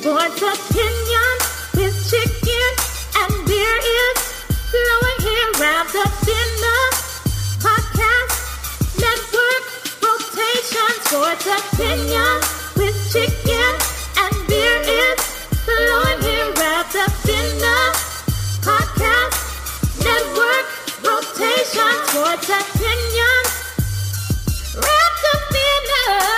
Sports opinion with chicken and beer is flowing here. Wrapped up in the podcast network rotation. Sports opinion with chicken and beer is flowing here. Wrapped up in the podcast network rotation. Sports opinion wrapped up in the.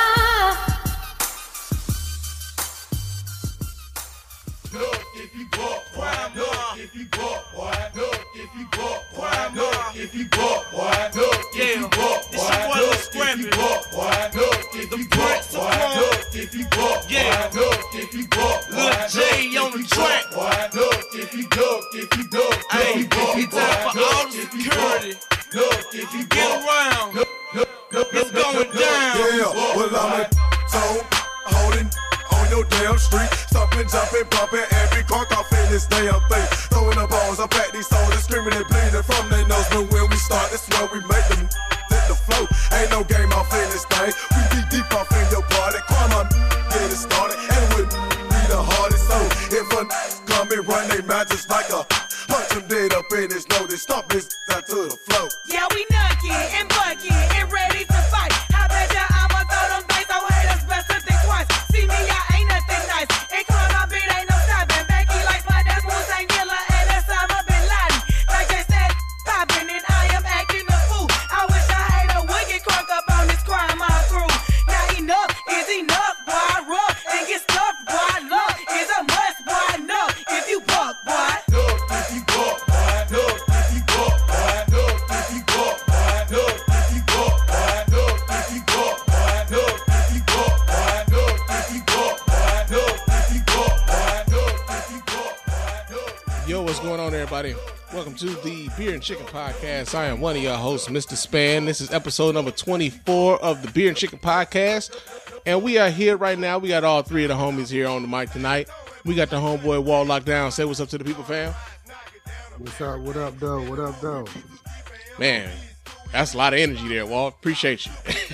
Look, if you bought boy, look, if you bought boy, look, if you bought boy, look, if you bought boy, look, if you bought boy, look, if you bought boy, look, if you bought boy, look, if you bought boy, look, if you bought boy, Lil J on the track. look, if you look, if you look, Hey, if you bought it's time for all the if you security. look, if you Get bought, around. It's going down. Yeah, well I'm a tone holding on your damn street, stomping, jumping, bumping every cork off in this damn thing. Throwing the balls up at these soldiers, screaming and bleeding from their nose. But when we start, that's where we make them hit the flow. Ain't no game off in this thing. We be deep off in your body. Crime on get it started, and we be the hardest. So if a come and run they mouth just like a punch him dead up in his nose, they stomp his out to the flow. Yeah, we nucky and bucky and ready to fight. I bet ya I'ma throw them dice, so haters best to think twice. See me, I ain't nothing nice. And call my beat ain't no stopping. Becky like my that's Wu-Tang Killer and that's Osama Bin Laden. Like they said, popping and I am acting a fool. I wish a hater would get crunk up on this crime my crew. Now enough is enough, boy. I rub and get stuffed, boy. Love is a must, boy. No, if you buck, boy. look, if you bought boy, look, if you bought boy, look, if you bought boy, look, if you bought boy, look, if you bought boy, look, if you bought boy, look, if you bought boy, look, if you bought boy, look, if you bought boy, look. Yo, what's going on, everybody? Welcome to the Beer and Chicken Podcast. I am one of your hosts, Mr. Span. This is episode number 24 of the Beer and Chicken Podcast. And we are here right now. We got all three of the homies here on the mic tonight. We got the homeboy Wall locked down. Say what's up to the people, fam. What's up? What up, though? What up, though? Man, that's a lot of energy there, Wall. Appreciate you.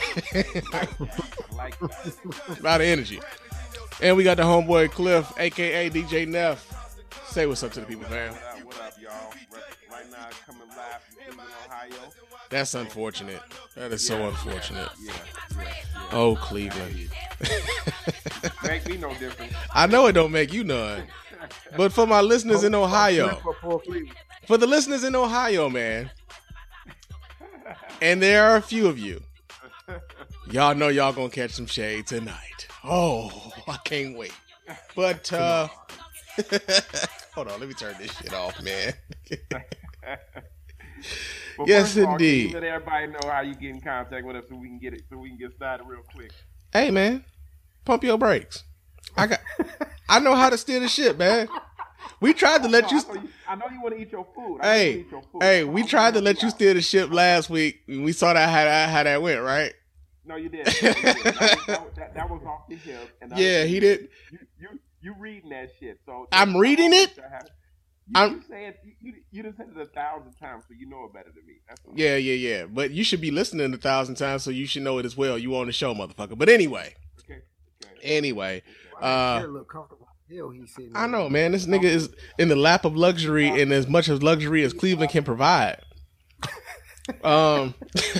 A lot of energy. And we got the homeboy Cliff, a.k.a. DJ Neff. Say what's up to the people, fam. What up, y'all? Right now, coming live from Cleveland, Ohio. That's unfortunate. That is so unfortunate. Yeah. Oh, Cleveland. Make me no different. I know it don't make you none. But for my listeners in Ohio, for the listeners in Ohio, man, and there are a few of you, y'all know y'all gonna catch some shade tonight. Oh, I can't wait. But, hold on, let me turn this shit off, man. But Yes, first of all, can you indeed. let everybody know how you get in contact with us so we can get started real quick. Hey, man, pump your brakes. I know how to steer the ship, man. We tried to let you. I know you want to eat your food. We tried to let you steer the ship last week. And we saw that how that went, right? No, you didn't. That was off the hip. And Yeah, he did. You reading that shit? So I'm reading it? You said you just said it 1,000 times, so you know it better than me. That's all. Yeah. But you should be listening 1,000 times, so you should know it as well. You on the show, motherfucker. But anyway. Okay. Anyway. Look comfortable. Hell, he's sitting I know, man. This nigga is in the lap of luxury and as much of luxury as Cleveland can provide. But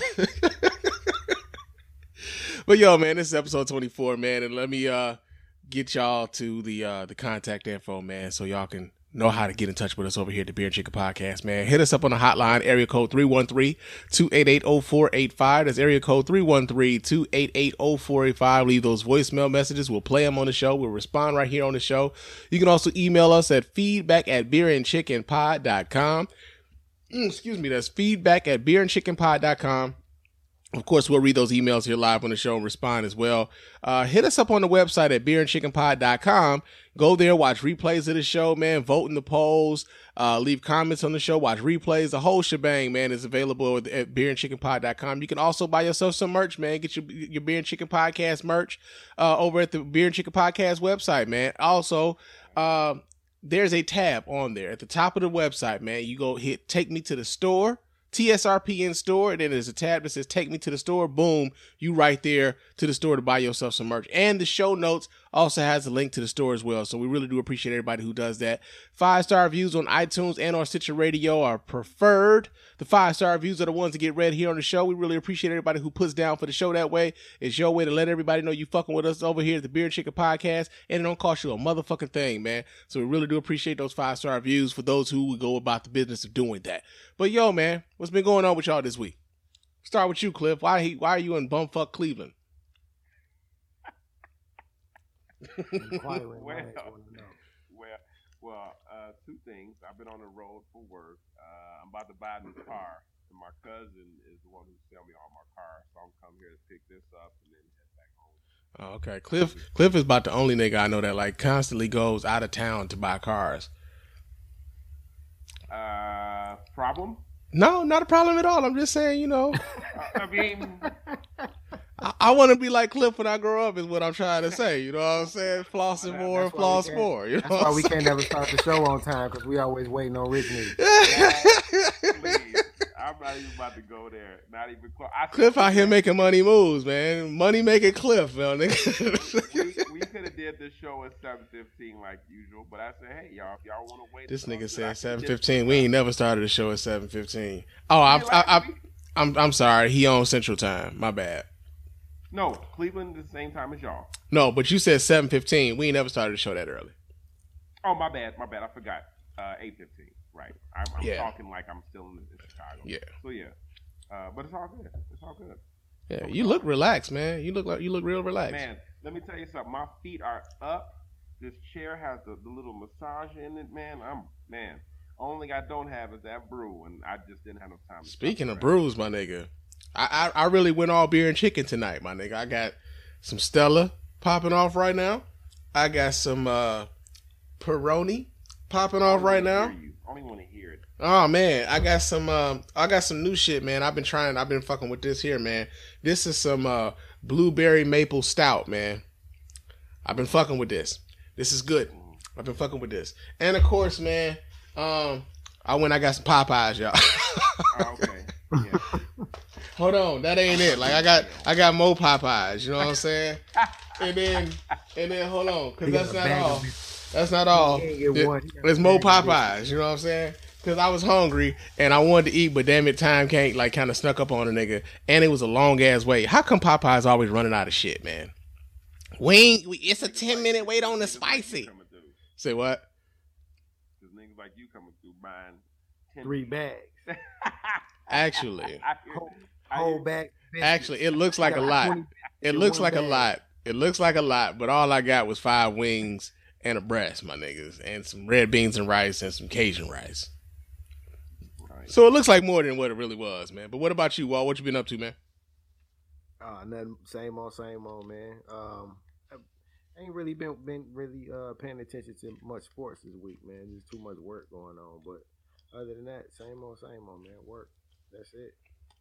yo, man, this is episode 24, man, and let me get y'all to the contact info, man, so y'all can know how to get in touch with us over here at the Beer and Chicken Podcast, man. Hit us up on the hotline, area code 313-288-0485. That's area code 313-288-0485. Leave those voicemail messages. We'll play them on the show. We'll respond right here on the show. You can also email us at feedback@beerandchickenpod.com. Excuse me, that's feedback@beerandchickenpod.com. Of course, we'll read those emails here live on the show and respond as well. Hit us up on the website at beerandchickenpod.com. Go there, watch replays of the show, man. Vote in the polls. Leave comments on the show. Watch replays. The whole shebang, man, is available at beerandchickenpod.com. You can also buy yourself some merch, man. Get your Beer and Chicken Podcast merch over at the Beer and Chicken Podcast website, man. Also, there's a tab on there at the top of the website, man. You go hit Take Me to the Store. TSRPN store, and then there's a tab that says Take Me to the Store. Boom, you right there to the store to buy yourself some merch. And the show notes also has a link to the store as well. So we really do appreciate everybody who does that. 5-star reviews on iTunes and on Stitcher Radio are preferred. The 5-star reviews are the ones that get read here on the show. We really appreciate everybody who puts down for the show that way. It's your way to let everybody know you fucking with us over here at the Beer and Chicken Podcast, and it don't cost you a motherfucking thing, man. So we really do appreciate those 5-star reviews for those who would go about the business of doing that. But yo, man, what's been going on with y'all this week? Start with you, Cliff. Why are you in bumfuck Cleveland? Two things. I've been on the road for work. I'm about to buy a new car, and my cousin is the one who sell me all my cars. So I'm coming here to pick this up and then head back home. Oh, okay, Cliff is about the only nigga I know that like constantly goes out of town to buy cars. Problem? No, not a problem at all. I'm just saying, you know. I mean, I want to be like Cliff when I grow up is what I'm trying to say. You know what I'm saying? Flossing more and floss more. You know that's why we can't never start the show on time, because we always waiting on Rich Niggas. Please. I'm not even about to go there. Not even close. Cliff out here making money moves, man. Money making Cliff, man. we could have did this show at 7:15 like usual, but I said, hey, y'all, if y'all want to wait. This nigga said 7:15. We ain't never started the show at 7:15. Oh, I'm sorry. He on Central Time. My bad. No, Cleveland is the same time as y'all. No, but you said 7:15. We ain't never started the show that early. Oh, my bad. I forgot. 8:15. Right. I'm talking like I'm still in Chicago. Yeah. So yeah. But it's all good. It's all good. Yeah, you look relaxed, man. You look real relaxed. Man, let me tell you something. My feet are up. This chair has the little massage in it, man. Only thing I don't have is that brew, and I just didn't have enough time. Speaking of brews, my nigga, I really went all beer and chicken tonight, my nigga. I got some Stella popping off right now. I got some Peroni popping off right now. I don't even want to hear it. Oh man, I got some new shit, man. I've been fucking with this here, man. This is some blueberry maple stout, man. I've been fucking with this. This is good. I've been fucking with this. And of course, man, I got some Popeyes, y'all. Okay. Yeah. Hold on, that ain't it. Like I got more Popeyes, you know what I'm saying? And then hold on, cause that's not all. That's not all. There's more Popeyes, you know what I'm saying? Because I was hungry and I wanted to eat, but damn it, time can't like kind of snuck up on a nigga, and it was a long ass wait. How come Popeyes always running out of shit, man? It's a 10-minute wait on the spicy. Say what? There's niggas like you coming through buying 3 bags. Actually, whole bag. Actually, it looks like a lot. It looks like a lot. It looks like a lot, but all I got was 5 wings and a breast, my niggas, and some red beans and rice and some Cajun rice. So it looks like more than what it really was, man. But what about you, Walt? What you been up to, man? Nothing. Same old, man. I ain't really been really paying attention to much sports this week, man. There's too much work going on. But other than that, same old, man. Work. That's it.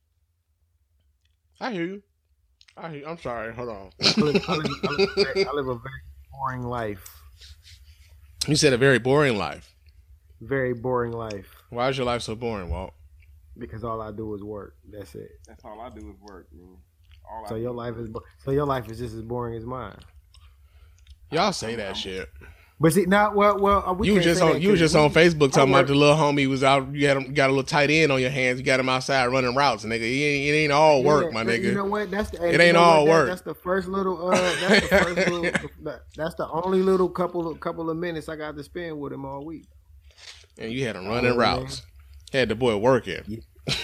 I hear you. I'm sorry. Hold on. I live a very boring life. You said a very boring life. Very boring life. Why is your life so boring, Walt? Because all I do is work. That's it. That's all I do is work, man. So your life is just as boring as mine. Y'all say that shit. But see, now, you was just on Facebook talking about the little homie was out. You got a little tight end on your hands. You got him outside running routes, nigga. It ain't all work, my nigga. You know what? It ain't all work. That's the first little. That's the only little couple of minutes I got to spend with him all week. And you had him running routes. Had the boy working. Yeah.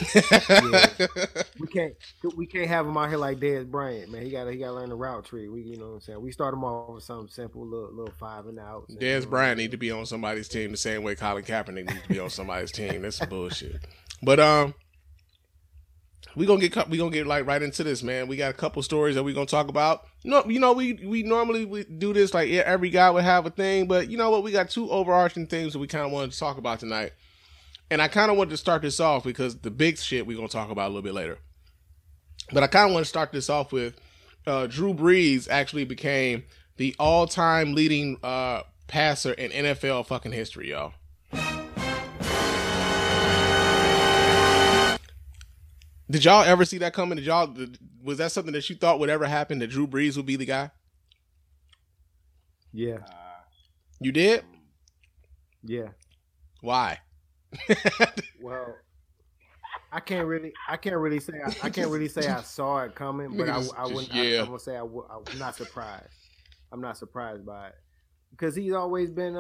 We can't have him out here like Dez Bryant, man. He got to learn the route tree. You know what I'm saying? We start him off with something simple, little 5 and out. Dez Bryant need to be on somebody's team the same way Colin Kaepernick needs to be on somebody's team. That's some bullshit. But we gonna get like right into this, man. We got a couple stories that we gonna talk about. No, you know we normally do this like every guy would have a thing, but you know what? We got 2 overarching things that we kind of wanted to talk about tonight. And I kind of wanted to start this off because the big shit we're going to talk about a little bit later. But I kind of want to start this off with Drew Brees actually became the all-time leading passer in NFL fucking history, y'all. Did y'all ever see that coming? Was that something that you thought would ever happen, that Drew Brees would be the guy? Yeah, You did? yeah. Why? Well, I can't really say I saw it coming, but I wouldn't. Yeah. I'm gonna say I'm not surprised. I'm not surprised by it because he's always been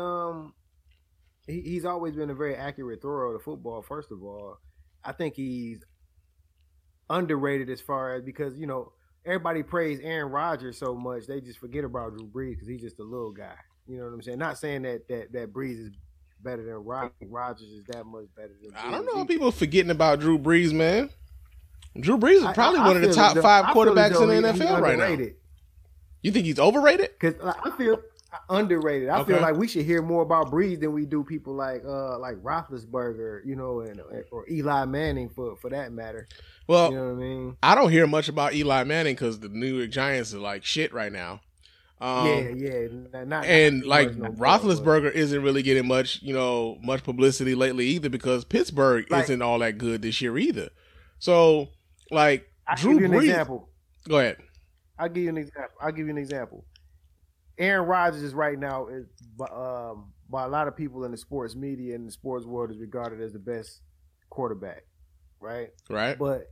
he's always been a very accurate thrower of the football. First of all, I think he's underrated as far as because everybody praise Aaron Rodgers so much they just forget about Drew Brees because he's just a little guy. You know what I'm saying? Not saying that Brees is better than Rodgers is that much better than Brees. I don't know if people forgetting about Drew Brees, man. Drew Brees is probably one of the top feel 5 I feel quarterbacks as though in the he's NFL right now. underrated. You think he's overrated? Because I feel underrated. I feel Okay. like we should hear more about Brees than we do people like Roethlisberger, or Eli Manning for that matter. Well, You know what I mean? I don't hear much about Eli Manning because the New York Giants are like shit right now. Yeah. And like much no more, Roethlisberger isn't really getting much publicity lately either because Pittsburgh Like- isn't all that good this year either. So like I'll Drew give you an Brees. example. Go ahead. I'll give you an example. Aaron Rodgers is right now is by a lot of people in the sports media and the sports world is regarded as the best quarterback, right? Right. But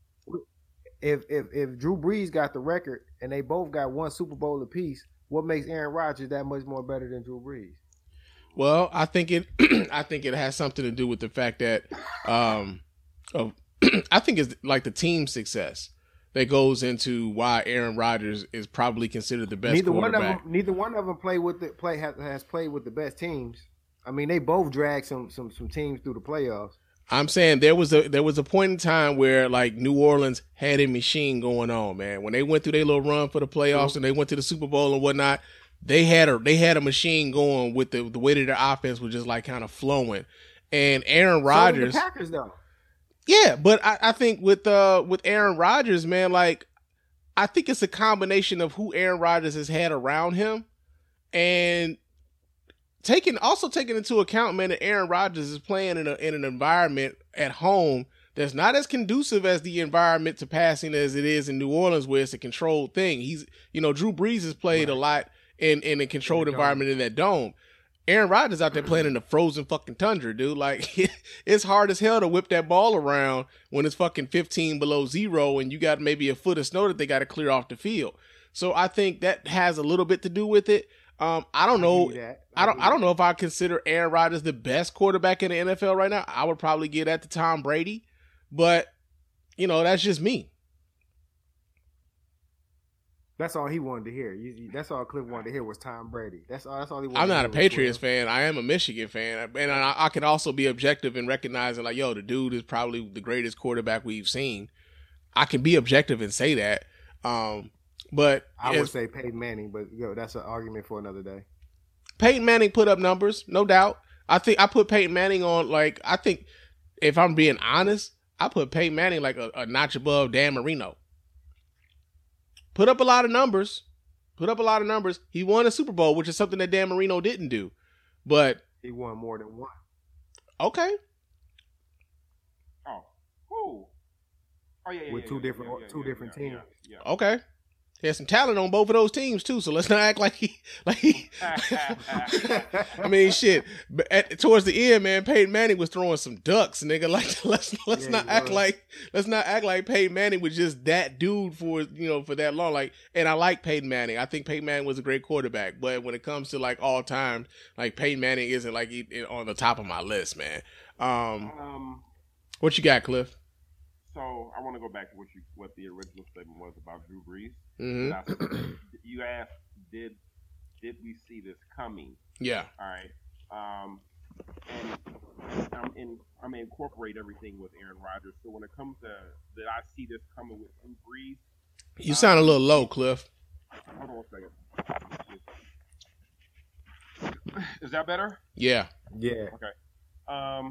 if Drew Brees got the record and they both got one Super Bowl apiece, what makes Aaron Rodgers that much more better than Drew Brees? Well, I think it has something to do with the fact that I think it's like the team success that goes into why Aaron Rodgers is probably considered the best quarterback. Neither one of them has played with the best teams. I mean, they both dragged some teams through the playoffs. I'm saying there was a point in time where like New Orleans had a machine going on, man. When they went through their little run for the playoffs and they went to the Super Bowl and whatnot, they had a machine going with the way that their offense was just like kind of flowing. And Aaron Rodgers, So did the Packers though. yeah, but I think with Aaron Rodgers, man, like I think it's a combination of who Aaron Rodgers has had around him, and taking into account, man, that Aaron Rodgers is playing in an environment at home that's not as conducive as the environment to passing as it is in New Orleans, where it's a controlled thing. Drew Brees has played a lot in a controlled environment in that dome. Aaron Rodgers out there playing in the frozen fucking tundra, dude. Like, it's hard as hell to whip that ball around when it's fucking 15 below zero and you got maybe a foot of snow that they got to clear off the field. So I think that has a little bit to do with it. I don't know. I don't know if I consider Aaron Rodgers the best quarterback in the NFL right now. I would probably give that to Tom Brady, but that's just me. That's all he wanted to hear. That's all Cliff wanted to hear was Tom Brady. That's all he wanted. I'm not to a hear was Patriots Cliff. fan. I am a Michigan fan, and I can also be objective in recognizing, like, yo, the dude is probably the greatest quarterback we've seen. I can be objective and say that, but I would say Peyton Manning, but that's an argument for another day. Peyton Manning put up numbers, no doubt. I think I put Peyton Manning on, like, I think if I'm being honest, I put Peyton Manning like a notch above Dan Marino. Put up a lot of numbers. He won a Super Bowl, which is something that Dan Marino didn't do. But He won more than one. okay. Oh, who? Oh yeah, With two different teams. Yeah. Okay. He has some talent on both of those teams too, so let's not act like he I mean, shit. But towards the end, man, Peyton Manning was throwing some ducks, nigga. Like, let's not act like Peyton Manning was just that dude for that long. Like, and I like Peyton Manning. I think Peyton Manning was a great quarterback, but when it comes to like all time, like Peyton Manning isn't like on the top of my list, man. What you got, Cliff? So I want to go back to what the original statement was about Drew Brees. Mm-hmm. You asked, did we see this coming? Yeah. All right. And I'm gonna incorporate everything with Aaron Rodgers. So when it comes to did I see this coming with Drew Brees? You sound a little low, Cliff. Hold on a second. Is that better? Yeah. Yeah. Okay.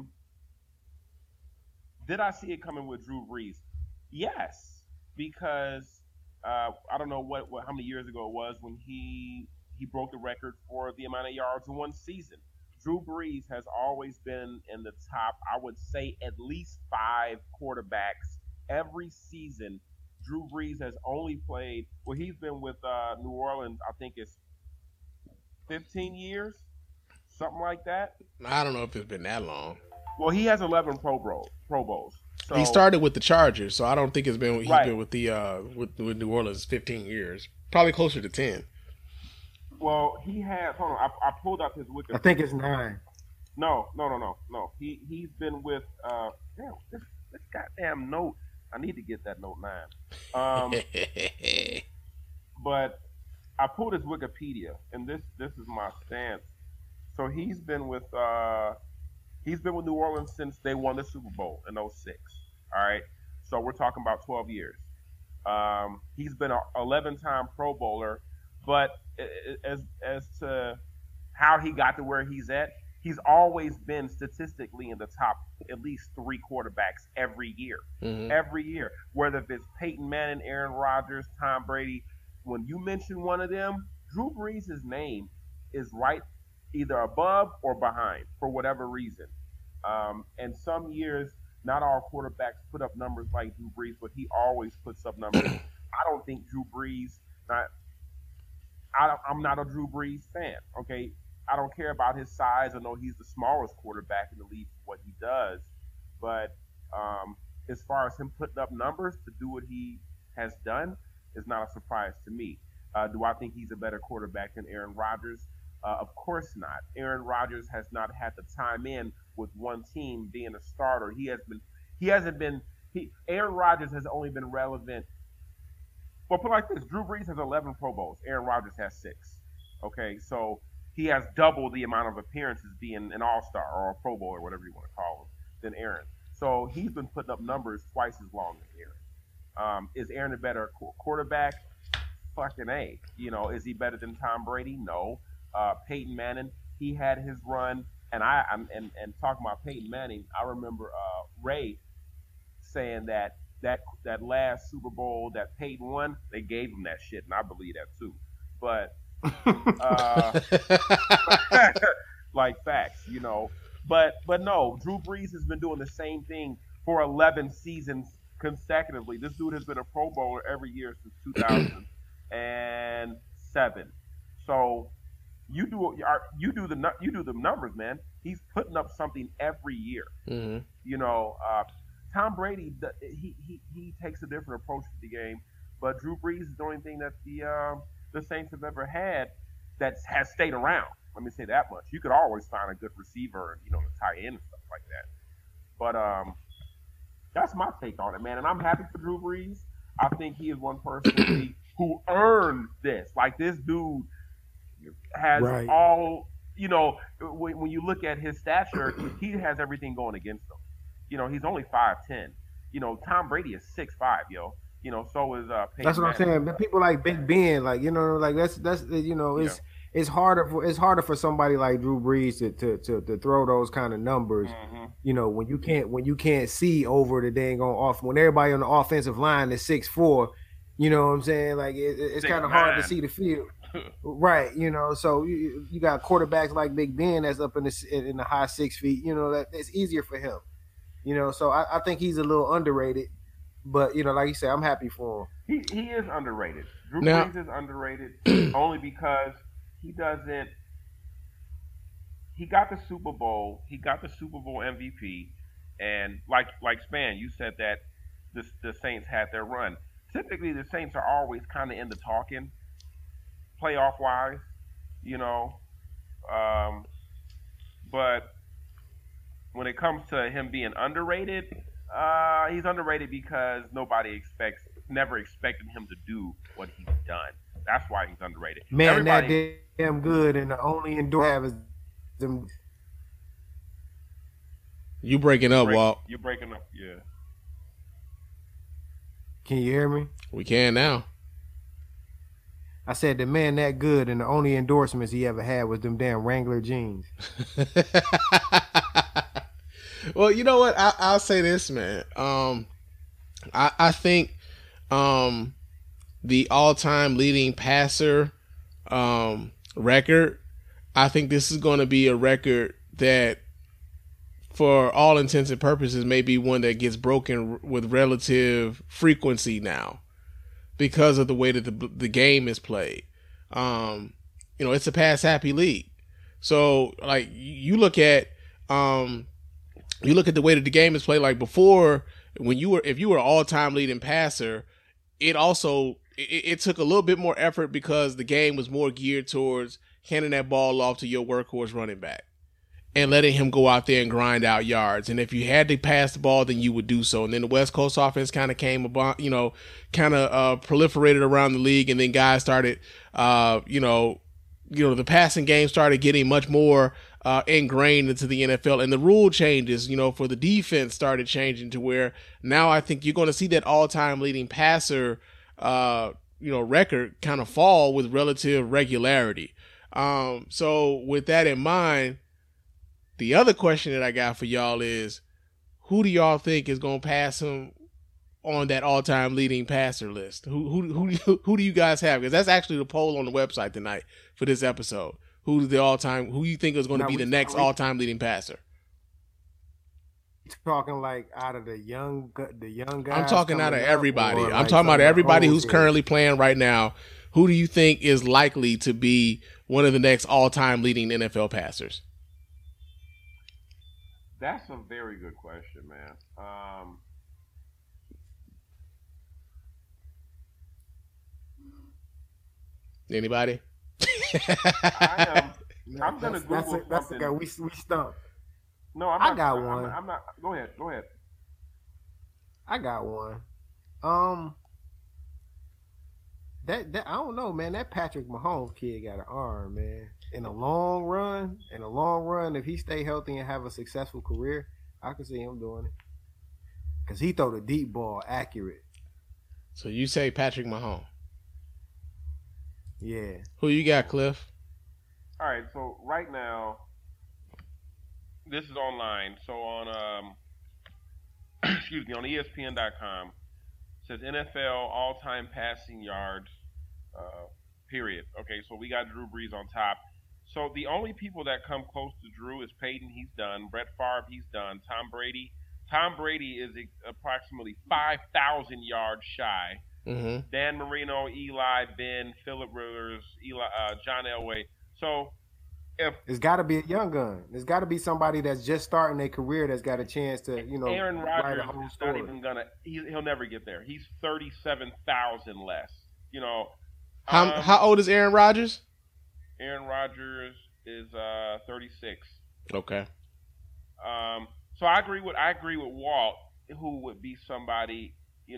Did I see it coming with Drew Brees? Yes, because I don't know how many years ago it was when he broke the record for the amount of yards in one season. Drew Brees has always been in the top, I would say, at least 5 quarterbacks every season. Drew Brees has only played, well, he's been with New Orleans, I think it's 15 years, something like that. I don't know if it's been that long. Well, he has 11 Pro Bowls. So, He started with the Chargers, so I don't think he's been Right. with the with New Orleans 15 years. Probably closer to 10. Well, he has. Hold on, I pulled up his Wikipedia. I think it's 9. No. He's been with. Damn, this goddamn note. I need to get that note 9. But I pulled his Wikipedia, and this is my stance. So he's been with New Orleans since they won the Super Bowl in 06. All right, so we're talking about 12 years. He's been an 11-time Pro Bowler, but as to how he got to where he's at, he's always been statistically in the top at least 3 quarterbacks every year. Mhm. Every year, whether if it's Peyton Manning, Aaron Rodgers, Tom Brady. When you mention one of them, Drew Brees' name is right either above or behind for whatever reason. And some years, not all quarterbacks put up numbers like Drew Brees, but he always puts up numbers. I don't think Drew Brees. I'm not a Drew Brees fan. Okay, I don't care about his size. I know he's the smallest quarterback in the league for what he does, but as far as him putting up numbers to do what he has done is not a surprise to me. Do I think he's a better quarterback than Aaron Rodgers? Of course not. Aaron Rodgers has not had the time in with one team being a starter. Aaron Rodgers has only been relevant. Well, put it like this: Drew Brees has 11 Pro Bowls. Aaron Rodgers has 6. Okay, so he has double the amount of appearances being an All-Star or a Pro Bowl or whatever you want to call him than Aaron. So he's been putting up numbers twice as long as Aaron. Is Aaron a better quarterback? Fucking A. You know, is he better than Tom Brady? No. Peyton Manning, he had his run, and talking about Peyton Manning, I remember Ray saying that last Super Bowl that Peyton won, they gave him that shit, and I believe that too. But like facts, you know. But no, Drew Brees has been doing the same thing for 11 seasons consecutively. This dude has been a Pro Bowler every year since 2007. So you do the numbers, man. He's putting up something every year. Mm-hmm. You know, Tom Brady, he takes a different approach to the game, but Drew Brees is the only thing that the Saints have ever had that has stayed around. Let me say that much. You could always find a good receiver and, you know, a tight end and stuff like that. But that's my take on it, man. And I'm happy for Drew Brees. I think he is one person who earned this. Like, this dude has all, you know, when you look at his stature, he has everything going against him. You know, he's only 5'10". You know, Tom Brady is 6'5", yo. You know, so is Peyton That's what I'm saying. But people like Big Ben, like, you know, like that's you know, it's harder for somebody like Drew Brees to throw those kind of numbers. Mm-hmm. You know, when you can't see over the dang on off, when everybody on the offensive line is 6'4", you know what I'm saying? Like it's kind of hard to see the field. Right, you know, so you got quarterbacks like Big Ben that's up in the high 6 feet. You know, that it's easier for him. You know, so I think he's a little underrated, but you know, like you said, I'm happy for him. He is underrated. Drew Now, Brees is underrated only because he doesn't. He got the Super Bowl. He got the Super Bowl MVP, and like Span, you said that the Saints had their run. Typically, the Saints are always kind of in the talking, playoff wise, you know, but when it comes to him being underrated, he's underrated because nobody never expected him to do what he's done. That's why he's underrated. Man, that damn good, and the only endurance have is them. You breaking up, Walt? You're breaking up, yeah. Can you hear me? We can now. I said the man that good, and the only endorsements he ever had was them damn Wrangler jeans. Well, you know what? I'll say this, man. I think the all-time leading passer record, I think this is going to be a record that, for all intents and purposes, may be one that gets broken with relative frequency now because of the way that the game is played. it's a pass happy league. So like you look at the way that the game is played. Like before, if you were an all time leading passer, it took a little bit more effort because the game was more geared towards handing that ball off to your workhorse running back and letting him go out there and grind out yards. And if you had to pass the ball, then you would do so. And then the West Coast offense kind of came about, proliferated around the league. And then guys started, the passing game started getting much more ingrained into the NFL, and the rule changes, for the defense started changing to where now I think you're going to see that all-time leading passer, record kind of fall with relative regularity. So with that in mind, the other question that I got for y'all is, who do y'all think is going to pass him on that all-time leading passer list? Who do you guys have? Because that's actually the poll on the website tonight for this episode. Who you think is going to be the next all-time leading passer? Talking like out of the young guys. I'm talking out of everybody. I'm like talking about everybody who's old currently playing right now. Who do you think is likely to be one of the next all-time leading NFL passers? That's a very good question, man. Anybody? I'm gonna Google that's the something. guy we stumped. No, I got one. I'm not. Go ahead. I got one. That I don't know, man. That Patrick Mahomes kid got an arm, man. In the long run, if he stay healthy and have a successful career, I can see him doing it. Cause he throw the deep ball accurate. So you say Patrick Mahomes? Yeah. Who you got, Cliff? All right. So right now, this is online. So on excuse me, on ESPN.com, it says NFL all-time passing yards. Period. Okay, so we got Drew Brees on top. So the only people that come close to Drew is Peyton. He's done. Brett Favre. He's done. Tom Brady. Tom Brady is approximately 5,000 yards shy. Mm-hmm. Dan Marino, Eli, Ben, Phillip Rivers, John Elway. So it's got to be a young gun. There's got to be somebody that's just starting their career that's got a chance to, Aaron write Rodgers a whole is story. not even gonna. He'll never get there. He's 37,000 less. How old is Aaron Rodgers? Aaron Rodgers is 36. Okay. So I agree with Walt, who would be somebody.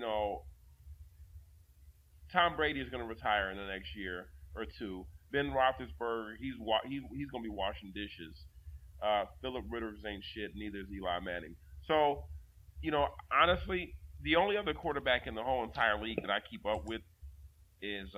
Tom Brady is going to retire in the next year or two. Ben Roethlisberger, he's going to be washing dishes. Phillip Rivers ain't shit. Neither is Eli Manning. So, honestly, the only other quarterback in the whole entire league that I keep up with is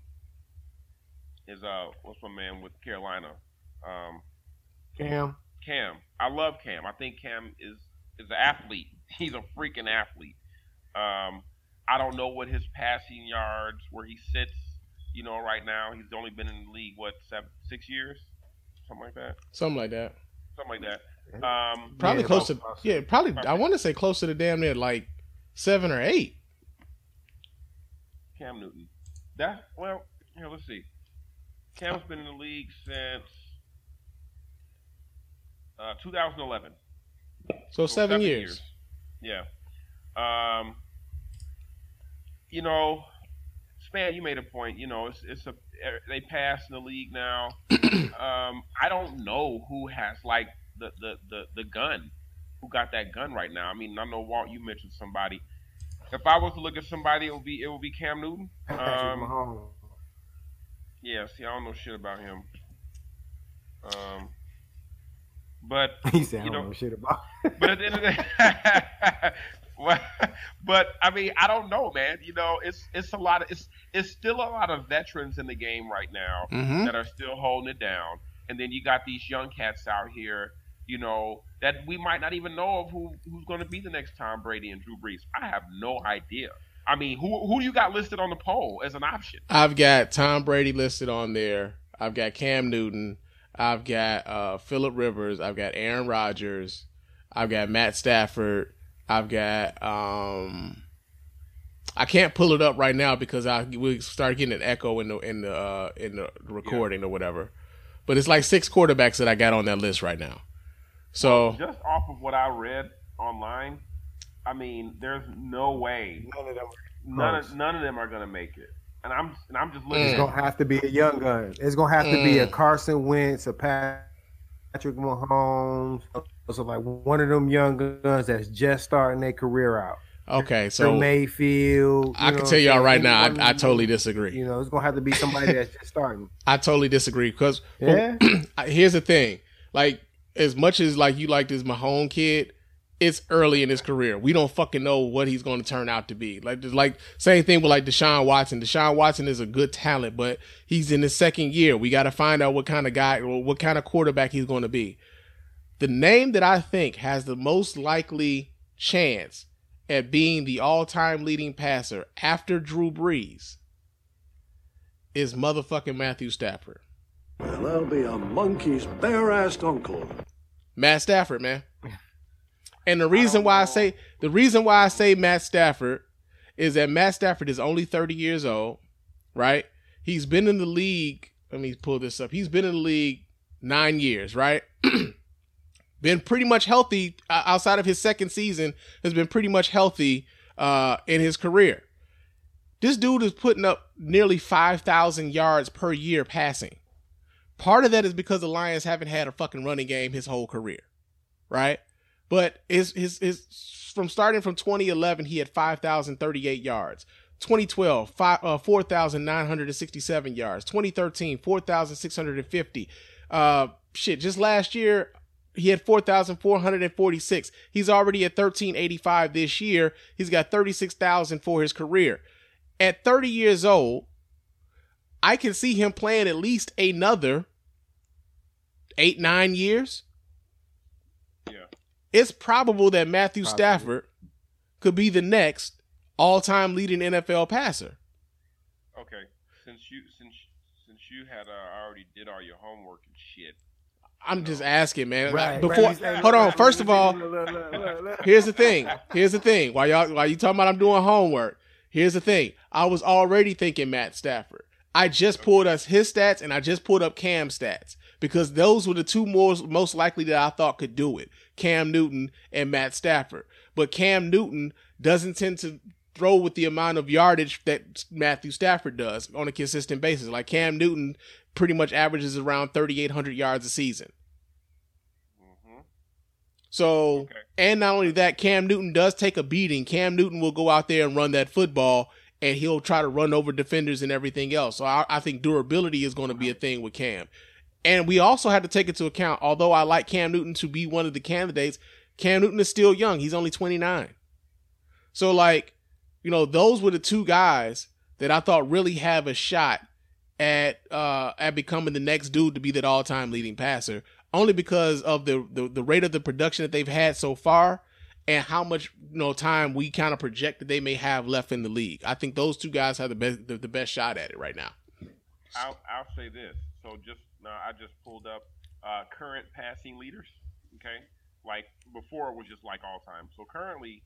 what's my man with Carolina? Cam. I love Cam. I think Cam is an athlete. He's a freaking athlete. I don't know what his passing yards, where he sits, right now. He's only been in the league, 6 years? Something like that. Probably close to, probably, I want to say close to the damn near like 7 or 8. Cam Newton. Let's see. Cam's been in the league since 2011. So 7 years. Yeah. Span, you made a point. They pass in the league now. I don't know who has like the gun, who got that gun right now. I mean, I know Walt, you mentioned somebody. If I was to look at somebody, it would be Cam Newton. Patrick Mahomes. Yeah, see, I don't know shit about him. But He said, I don't know shit about but at the end of the day, but I mean, I don't know, man. It's a lot of it's still a lot of veterans in the game right now that are still holding it down, and then you got these young cats out here, that we might not even know of who's going to be the next Tom Brady and Drew Brees. I have no idea. I mean, who do you got listed on the poll as an option? I've got Tom Brady listed on there. I've got Cam Newton. I've got Phillip Rivers. I've got Aaron Rodgers. I've got Matt Stafford. I've got I can't pull it up right now because we start getting an echo in the recording or whatever. But it's like 6 quarterbacks that I got on that list right now. So just off of what I read online, I mean, there's no way none of them are gonna make it. And I'm just looking. It's gonna have to be a young gun. It's gonna have to be a Carson Wentz, a Patrick Mahomes, so like one of them young guns that's just starting their career out. Okay, so Mayfield. I can tell y'all right now, I totally disagree. You know, it's gonna have to be somebody that's just starting. I totally disagree because here's the thing: like, as much as like you like this Mahomes kid, it's early in his career. We don't fucking know what he's going to turn out to be. Like same thing with like Deshaun Watson. Deshaun Watson is a good talent, but he's in his second year. We got to find out what kind of guy or what kind of quarterback he's going to be. The name that I think has the most likely chance at being the all-time leading passer after Drew Brees is motherfucking Matthew Stafford. Well, that'll be a monkey's bare-assed uncle. Matt Stafford, man. And the reason why I say Matt Stafford is that Matt Stafford is only 30 years old, right? He's been in the league. Let me pull this up. He's been in the league 9 years, right? Been pretty much healthy outside of his second season. Has been pretty much healthy in his career. This dude is putting up nearly 5,000 yards per year passing. Part of that is because the Lions haven't had a fucking running game his whole career, right? But his from starting from 2011, he had 5,038 yards. 2012, 4,967 yards. 2013, 4,650. Just last year, he had 4,446. He's already at 1,385 this year. He's got 36,000 for his career. At 30 years old, I can see him playing at least another 8-9 years. It's probable that Matthew Stafford could be the next all-time leading NFL passer. Okay, since you had already did all your homework and shit. I'm just asking, man. Right, Hold on. First of all, here's the thing. While you talking about I'm doing homework, here's the thing. I was already thinking Matt Stafford. I just pulled us his stats and I just pulled up Cam's stats because those were the two most likely that I thought could do it. Cam Newton and Matt Stafford. But Cam Newton doesn't tend to throw with the amount of yardage that Matthew Stafford does on a consistent basis. Like Cam Newton pretty much averages around 3,800 yards a season. Mm-hmm. So, and not only that, Cam Newton does take a beating. Cam Newton will go out there and run that football and he'll try to run over defenders and everything else. So I think durability is going to be a thing with Cam. And we also have to take into account, although I like Cam Newton to be one of the candidates, Cam Newton is still young. He's only 29. So, like, you know, those were the two guys that I thought really have a shot at becoming the next dude to be that all-time leading passer, only because of the rate of the production that they've had so far and how much time we kind of project that they may have left in the league. I think those two guys have the best shot at it right now. I'll say this. So I just pulled up current passing leaders. Okay, like before it was just like all time. So currently,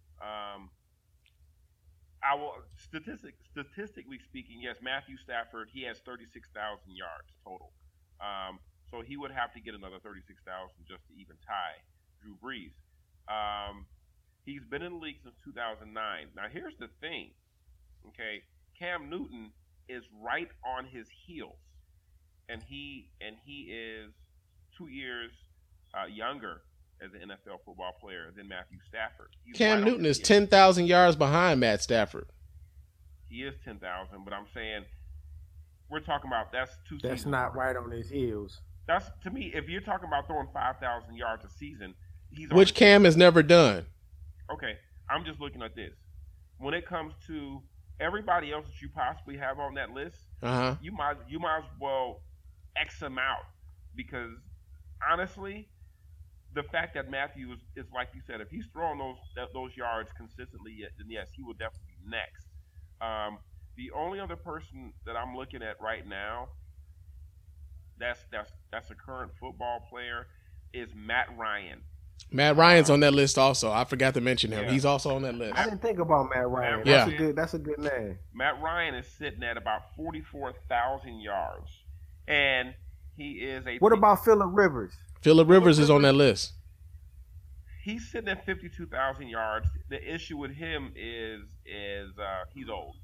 I will statistically speaking, yes, Matthew Stafford, he has 36,000 yards total. So he would have to get another 36,000 just to even tie Drew Brees. He's been in the league since 2009. Now here's the thing, okay? Cam Newton is right on his heels, and he is 2 years younger as an NFL football player than Matthew Stafford. Cam Newton is 10,000 yards behind Matt Stafford. He is 10,000, but I'm saying we're talking about that's two seasons. That's not right on his heels. That's, to me, if you're talking about throwing 5,000 yards a season, which Cam has never done. Okay, I'm just looking at this. When it comes to everybody else that you possibly have on that list, you might as well X them out, because honestly, the fact that Matthew is like you said, if he's throwing those yards consistently, then yes, he will definitely be next. The only other person that I'm looking at right now that's a current football player is Matt Ryan. Matt Ryan's on that list also. I forgot to mention him. Yeah. He's also on that list. I didn't think about Matt Ryan. Matt Ryan. That's a good name. Matt Ryan is sitting at about 44,000 yards, and he is a. What about Phillip Rivers? Phillip Rivers is on that list. He's sitting at 52,000 yards. The issue with him is he's old.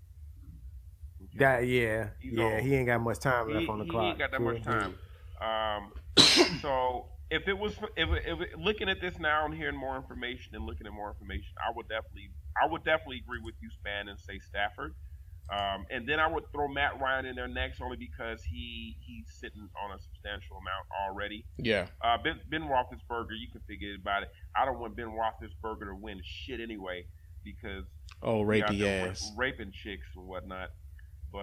He's old. He ain't got much time left on the clock. He ain't got that much time. So if looking at this now and hearing more information and looking at more information, I would definitely agree with you, Span, and say Stafford. And then I would throw Matt Ryan in there next, only because he's sitting on a substantial amount already. Yeah. Ben Roethlisberger, you can forget about it. I don't want Ben Roethlisberger to win shit anyway, because rapey ass, raping chicks and whatnot. But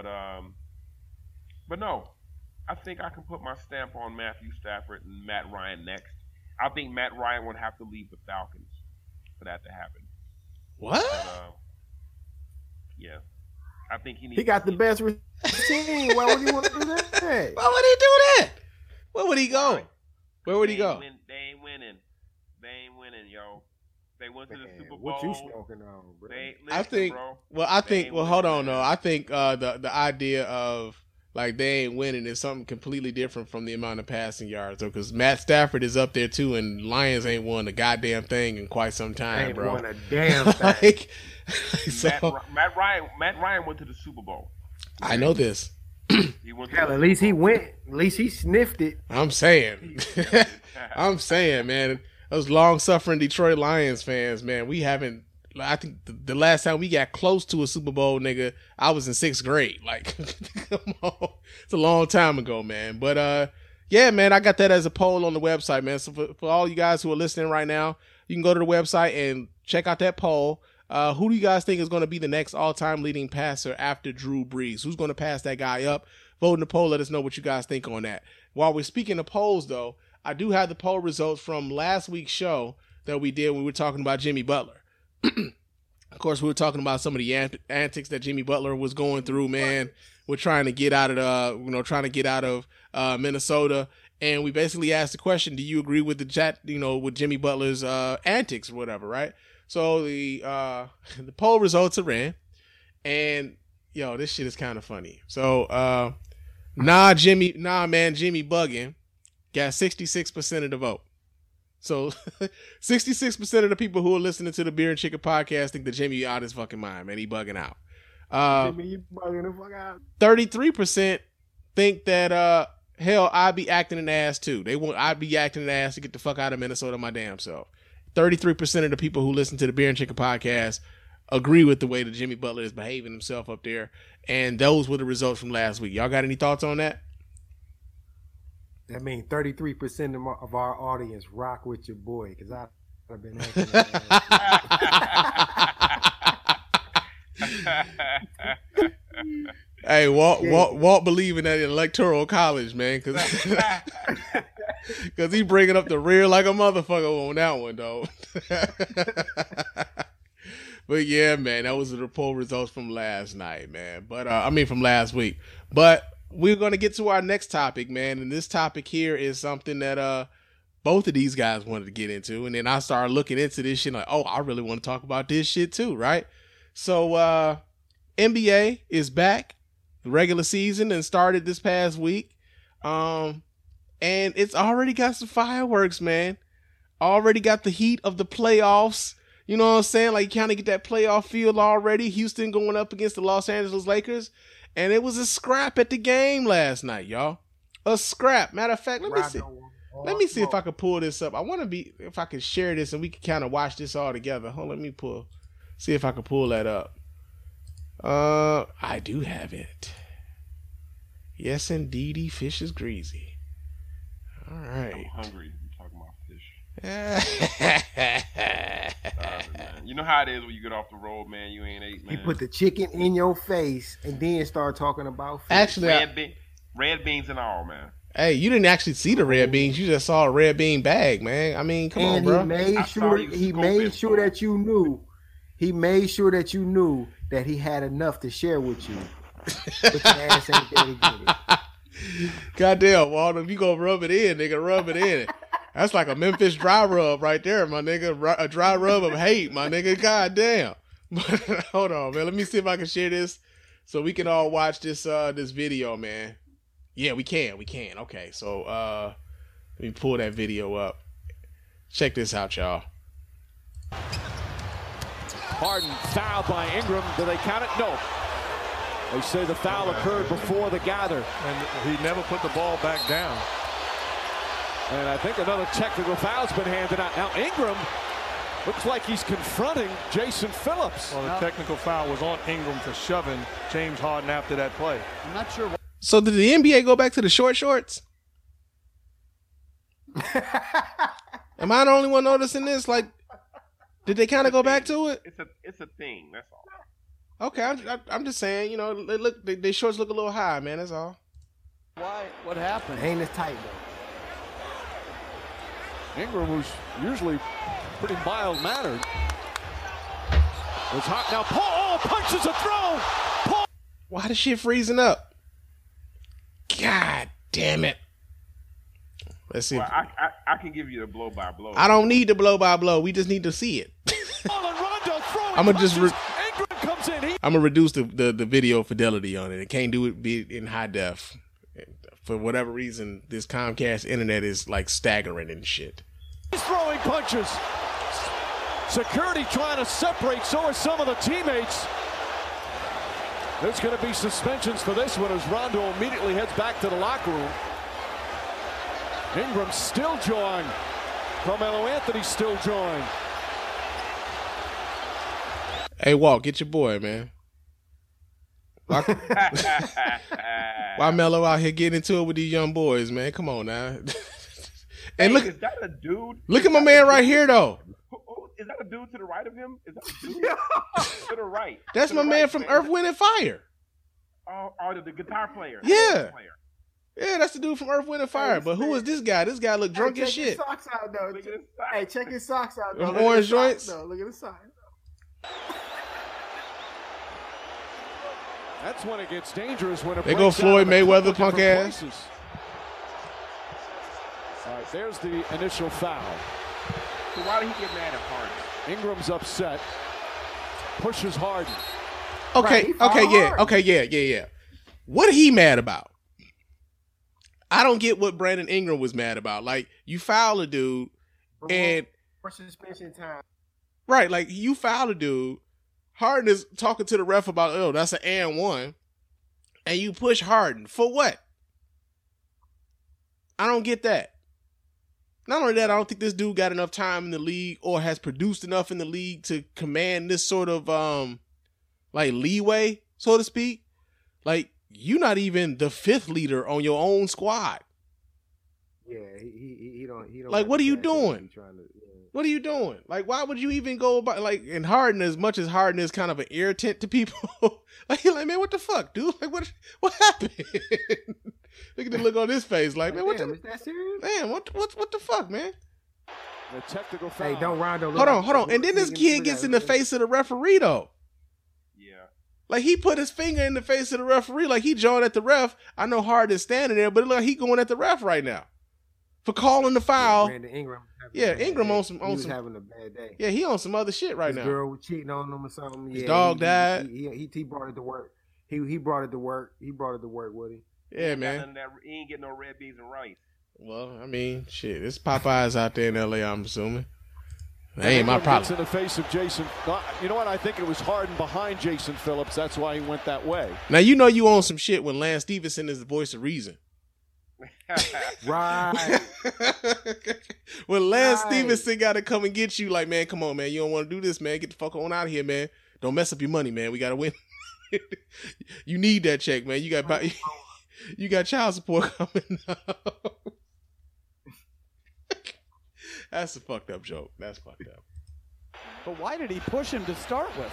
no, I think I can put my stamp on Matthew Stafford and Matt Ryan next. I think Matt Ryan would have to leave the Falcons for that to happen. What? But, yeah. I think he needs. He got the best team. Why would he want to do that? Why would he do that? Where would he go? Where would he go? They ain't winning, yo. They went to the Super Bowl. What you smoking on, bro? I think. Hold on, though. I think the idea of like they ain't winning is something completely different from the amount of passing yards, though. Because Matt Stafford is up there too, and Lions ain't won a goddamn thing in quite some time, bro. Ain't won a damn thing. Matt Ryan went to the Super Bowl. I know this. He went Hell, at least he went. At least he sniffed it. I'm saying, man. Those long-suffering Detroit Lions fans, man, we haven't. I think the last time we got close to a Super Bowl, nigga, I was in 6th grade. Like, come on, it's a long time ago, man. But yeah, man, I got that as a poll on the website, man. So for all you guys who are listening right now, you can go to the website and check out that poll. Who do you guys think is going to be the next all-time leading passer after Drew Brees? Who's going to pass that guy up? Vote in the poll. Let us know what you guys think on that. While we're speaking of polls, though, I do have the poll results from last week's show that we did when we were talking about Jimmy Butler. Of course, we were talking about some of the antics that Jimmy Butler was going through, man. We're trying to get out of Minnesota. And we basically asked the question, do you agree with with Jimmy Butler's antics or whatever, right? So the poll results are in, and this shit is kind of funny. So Jimmy bugging got 66% of the vote. So 66% of the people who are listening to the Beer and Chicken podcast think that Jimmy out his fucking mind, man. He bugging out. Jimmy, you bugging the fuck out. 33% think that hell, I'd be acting an ass too. I'd be acting an ass to get the fuck out of Minnesota my damn self. 33% of the people who listen to the Beer and Chicken podcast agree with the way that Jimmy Butler is behaving himself up there. And those were the results from last week. Y'all got any thoughts on that? That means 33% of our audience rock with your boy, because I've been acting. Hey, Walt believing that in electoral college, man, because he bringing up the rear like a motherfucker on that one, though. But yeah, man, that was the poll results from last night, man. But from last week. But we're gonna get to our next topic, man, and this topic here is something that both of these guys wanted to get into, and then I started looking into this shit like, oh, I really want to talk about this shit too, right? So NBA is back. The regular season and started this past week. And it's already got some fireworks, man. Already got the heat of the playoffs. You know what I'm saying? Like, you kind of get that playoff feel already. Houston going up against the Los Angeles Lakers. And it was a scrap at the game last night, y'all. A scrap. Matter of fact, let me see if I can pull this up. I want to if I can share this and we can kind of watch this all together. Hold on, let me see if I can pull that up. I do have it. Yes, indeedy, fish is greasy. All right. I'm hungry. I'm talking about fish. You know how it is when you get off the road, man. You ain't ate, man. He put the chicken in your face and then start talking about fish. Actually, red beans and all, man. Hey, you didn't actually see the red beans. You just saw a red bean bag, man. I mean, come on, bro. He made sure that you knew. He made sure that you knew that he had enough to share with you. But your ass ain't there to get it. Goddamn, Walt, if you gonna rub it in, nigga, rub it in. That's like a Memphis dry rub right there, my nigga. A dry rub of hate, my nigga. God damn. But hold on, man. Let me see if I can share this so we can all watch this this video, man. Yeah, we can. Okay, so let me pull that video up. Check this out, y'all. Harden fouled by Ingram. Do they count it? No. They say the foul occurred before the gather. And he never put the ball back down. And I think another technical foul's been handed out. Now Ingram looks like he's confronting Jason Phillips. Well, the technical foul was on Ingram for shoving James Harden after that play. I'm not sure. So did the NBA go back to the short shorts? Am I the only one noticing this? Like, did they kind of go back to it? It's a thing. That's all. Okay, I'm just saying, you know, they shorts look a little high, man. That's all. Why? What happened? Ain't as tight though. Ingram, who's usually pretty mild-mannered, was hot. Now Paul punches a throw. Paul. Why the shit freezing up? God damn it. Let's see. Well, I can give you the blow by blow. I don't need the blow by blow. We just need to see it. I'm gonna just. I'm gonna reduce the video fidelity on it. It can't do it be in high def. For whatever reason, this Comcast internet is like staggering and shit. He's throwing punches. Security trying to separate. So are some of the teammates. There's going to be suspensions for this one as Rondo immediately heads back to the locker room. Ingram still jawing. Carmelo Anthony still jawing. Hey, Walt, get your boy, man. Why Melo out here getting into it with these young boys, man? Come on now. And look, is that a dude? Look at my man right here, though. Is that a dude to the right of him? Is that a dude to the right? That's my man from Earth, Wind, and Fire. Oh, the guitar player. Yeah. Yeah, that's the dude from Earth, Wind, and Fire. But who is this guy? This guy look drunk as shit. Check his socks out, though. Hey, check his socks out, though. Them orange joints? Look at the socks. That's when it gets dangerous. When it they go Floyd Mayweather, punk ass. All right, there's the initial foul. So why did he get mad at Harden? Ingram's upset. Pushes Harden. Okay, yeah. What he mad about? I don't get what Brandon Ingram was mad about. Like, you foul a dude and for suspension time. Right, like you foul a dude. Harden is talking to the ref about, oh, that's an and one. And you push Harden. For what? I don't get that. Not only that, I don't think this dude got enough time in the league or has produced enough in the league to command this sort of like leeway, so to speak. Like, you're not even the fifth leader on your own squad. Yeah, he don't. Like, what are you doing? What are you doing? Like, why would you even go about, like, and Harden, as much as Harden is kind of an irritant to people, like, man, what the fuck, dude? Like, what happened? Look at the look on his face, like, man, what the, is that serious? Man, what the fuck, man? The technical foul. Hey, don't Rondo. Hold on. And then this kid gets in the face of the referee, though. Yeah. Like, he put his finger in the face of the referee, like he jawing at the ref. I know Harden's standing there, but it look like he going at the ref right now for calling the foul. Brandon Ingram. Ingram on some. He was having a bad day. Yeah, he on some other shit right now. His girl was cheating on him or something. His dog died. He brought it to work. He brought it to work. He brought it to work with him. Yeah, man. He ain't getting no red beans and rice. Well, I mean, shit. It's Popeyes out there in L.A., I'm assuming. That ain't my problem. In the face of Jason. You know what? I think it was Harden behind Jason Phillips. That's why he went that way. Now, you know you own some shit when Lance Stevenson is the voice of reason. Right. When Lance Stevenson got to come and get you, like, man, come on, man. You don't want to do this, man. Get the fuck on out of here, man. Don't mess up your money, man. We got to win. You need that check, man. You got child support coming up. That's a fucked up joke. That's fucked up. But why did he push him to start with?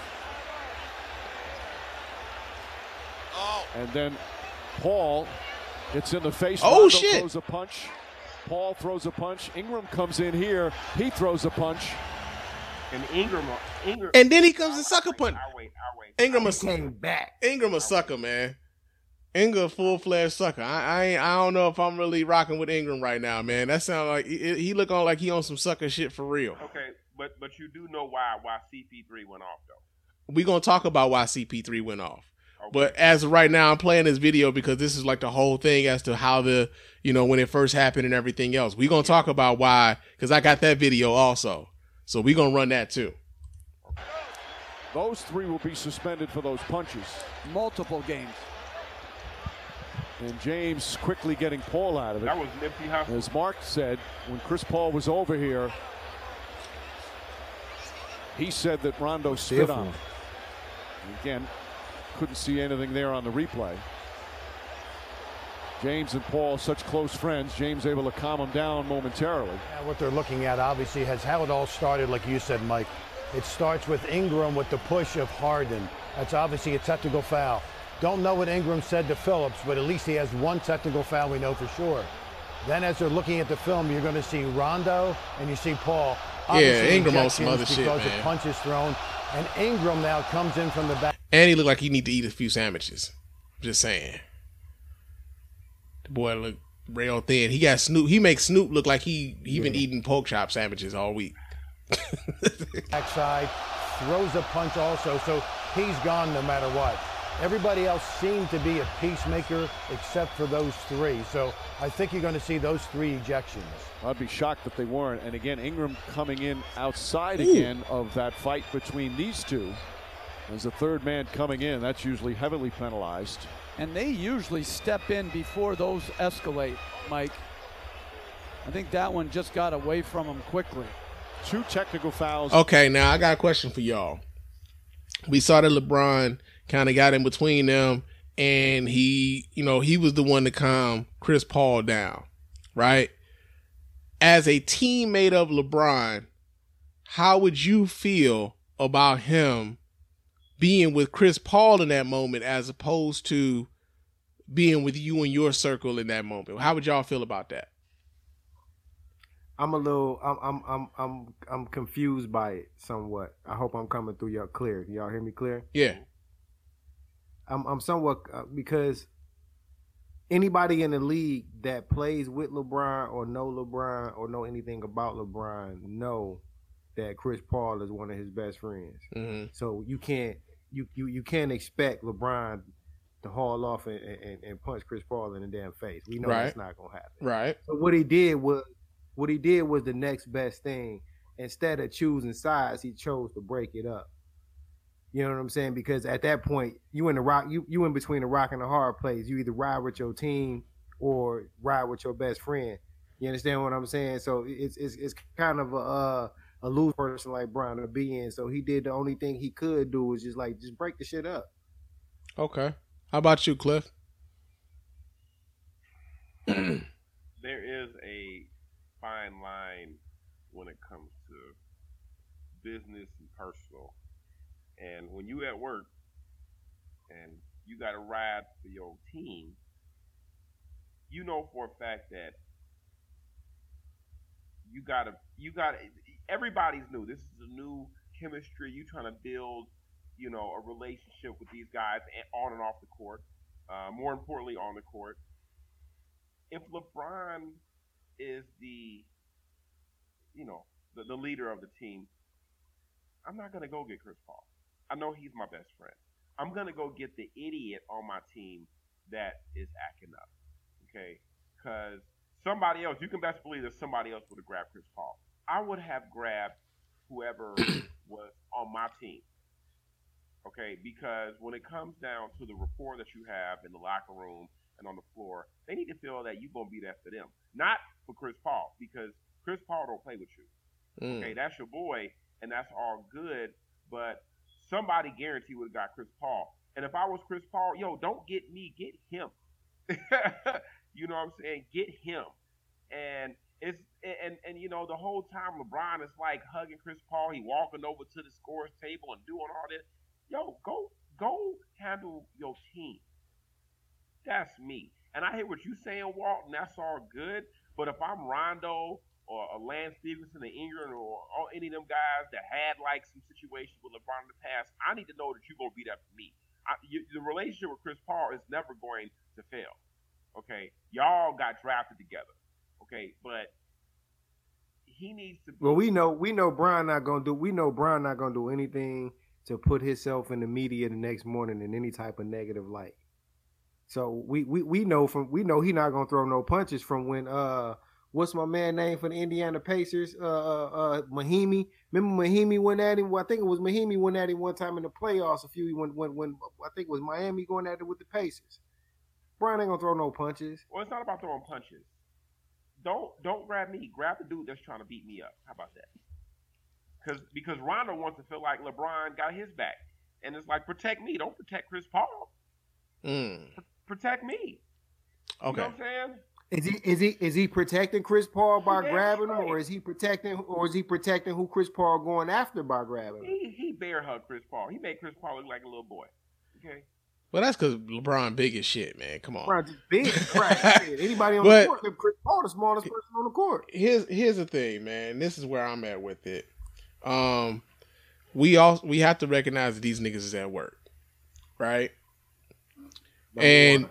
Oh. And then Paul gets in the face. Oh, Rondo shit. Throws a punch. Paul throws a punch. Ingram comes in here. He throws a punch. And Ingram. And then he comes and sucker punch. I'll wait. Ingram came back. Ingram a sucker, man. Ingram, full-fledged sucker. I don't know if I'm really rocking with Ingram right now, man. That sounds like he look on like he on some sucker shit for real. Okay, but you do know why CP3 went off though. We gonna talk about why CP3 went off. Okay. But as of right now, I'm playing this video because this is like the whole thing as to how when it first happened and everything else. We gonna talk about why, because I got that video also. So we gonna run that too. Those three will be suspended for those punches. Multiple games. And James quickly getting Paul out of it. That was Nipsey Hussle. As Mark said, when Chris Paul was over here, he said that Rondo spit on him. Again, couldn't see anything there on the replay. James and Paul, such close friends. James able to calm him down momentarily. Yeah, what they're looking at, obviously, has how it all started, like you said, Mike. It starts with Ingram with the push of Harden. That's obviously a technical foul. Don't know what Ingram said to Phillips, but at least he has one technical foul we know for sure. Then as they're looking at the film, you're going to see Rondo and you see Paul. Yeah, Ingram on some other shit, man. Because of punches thrown. And Ingram now comes in from the back. And he looked like he need to eat a few sandwiches. Just saying. The boy look real thin. He got Snoop. He makes Snoop look like he been eating pork chop sandwiches all week. Backside, throws a punch also, so he's gone no matter what. Everybody else seemed to be a peacemaker except for those three. So I think you're going to see those three ejections. I'd be shocked if they weren't. And again, Ingram coming in outside again of that fight between these two. As the third man coming in, that's usually heavily penalized. And they usually step in before those escalate, Mike. I think that one just got away from him quickly. 2 technical fouls. Okay, now I got a question for y'all. We saw that LeBron kind of got in between them, and he was the one to calm Chris Paul down, right? As a teammate of LeBron, how would you feel about him being with Chris Paul in that moment as opposed to being with you and your circle in that moment? How would y'all feel about that? I'm confused by it somewhat. I hope I'm coming through y'all clear. Y'all hear me clear? Yeah. I'm somewhat because anybody in the league that plays with LeBron or know anything about LeBron know that Chris Paul is one of his best friends. Mm-hmm. So you can't expect LeBron to haul off and punch Chris Paul in the damn face. We know that's not gonna happen. Right. So what he did was the next best thing. Instead of choosing sides, he chose to break it up. You know what I'm saying? Because at that point, you in between a rock and a hard place. You either ride with your team or ride with your best friend. You understand what I'm saying? So it's kind of a loose person like Brown to be in. So he did the only thing he could do was just break the shit up. Okay. How about you, Cliff? There is a fine line when it comes to business and personal. And when you at work and you got to ride for your team, you know for a fact that you got to, everybody's new. This is a new chemistry. You trying to build, a relationship with these guys on and off the court. More importantly, on the court. If LeBron is the leader of the team, I'm not going to go get Chris Paul. I know he's my best friend. I'm going to go get the idiot on my team that is acting up. Okay? Because somebody else, you can best believe that somebody else would have grabbed Chris Paul. I would have grabbed whoever was on my team. Okay? Because when it comes down to the rapport that you have in the locker room and on the floor, they need to feel that you're going to be there for them. Not for Chris Paul, because Chris Paul don't play with you. Okay, that's your boy, and that's all good, but somebody guarantee would have got Chris Paul. And if I was Chris Paul, don't get me, get him. You know what I'm saying? Get him. And it's the whole time LeBron is like hugging Chris Paul, he walking over to the scores table and doing all this. Go handle your team. That's me. And I hear what you saying, Walt, and that's all good. But if I'm Rondo or Lance Stevenson or Ingram or any of them guys that had like some situation with LeBron in the past, I need to know that you're going to be there for me. The relationship with Chris Paul is never going to fail. Okay, y'all got drafted together. Okay, but he needs to. Well, we know Brian not gonna do anything to put himself in the media the next morning in any type of negative light. So we know he not gonna throw no punches from when what's my man name for the Indiana Pacers? Mahimi. Remember Mahimi went at him? Well, I think it was Mahimi went at him one time in the playoffs. When I think it was Miami going at it with the Pacers. Brian ain't gonna throw no punches. Well, it's not about throwing punches. Don't grab me. Grab the dude that's trying to beat me up. How about that? Because Rondo wants to feel like LeBron got his back, and it's like protect me. Don't protect Chris Paul. Protect me. Okay. You know what I'm saying? Is he protecting Chris Paul by grabbing him, or is he protecting who Chris Paul going after by grabbing him? He bear hugged Chris Paul. He made Chris Paul look like a little boy. Okay. Well, that's because LeBron big as shit, man. Come on. LeBron just big, right? Anybody on the court, Chris Paul the smallest person on the court. Here's the thing, man. This is where I'm at with it. We have to recognize that these niggas is at work, right? And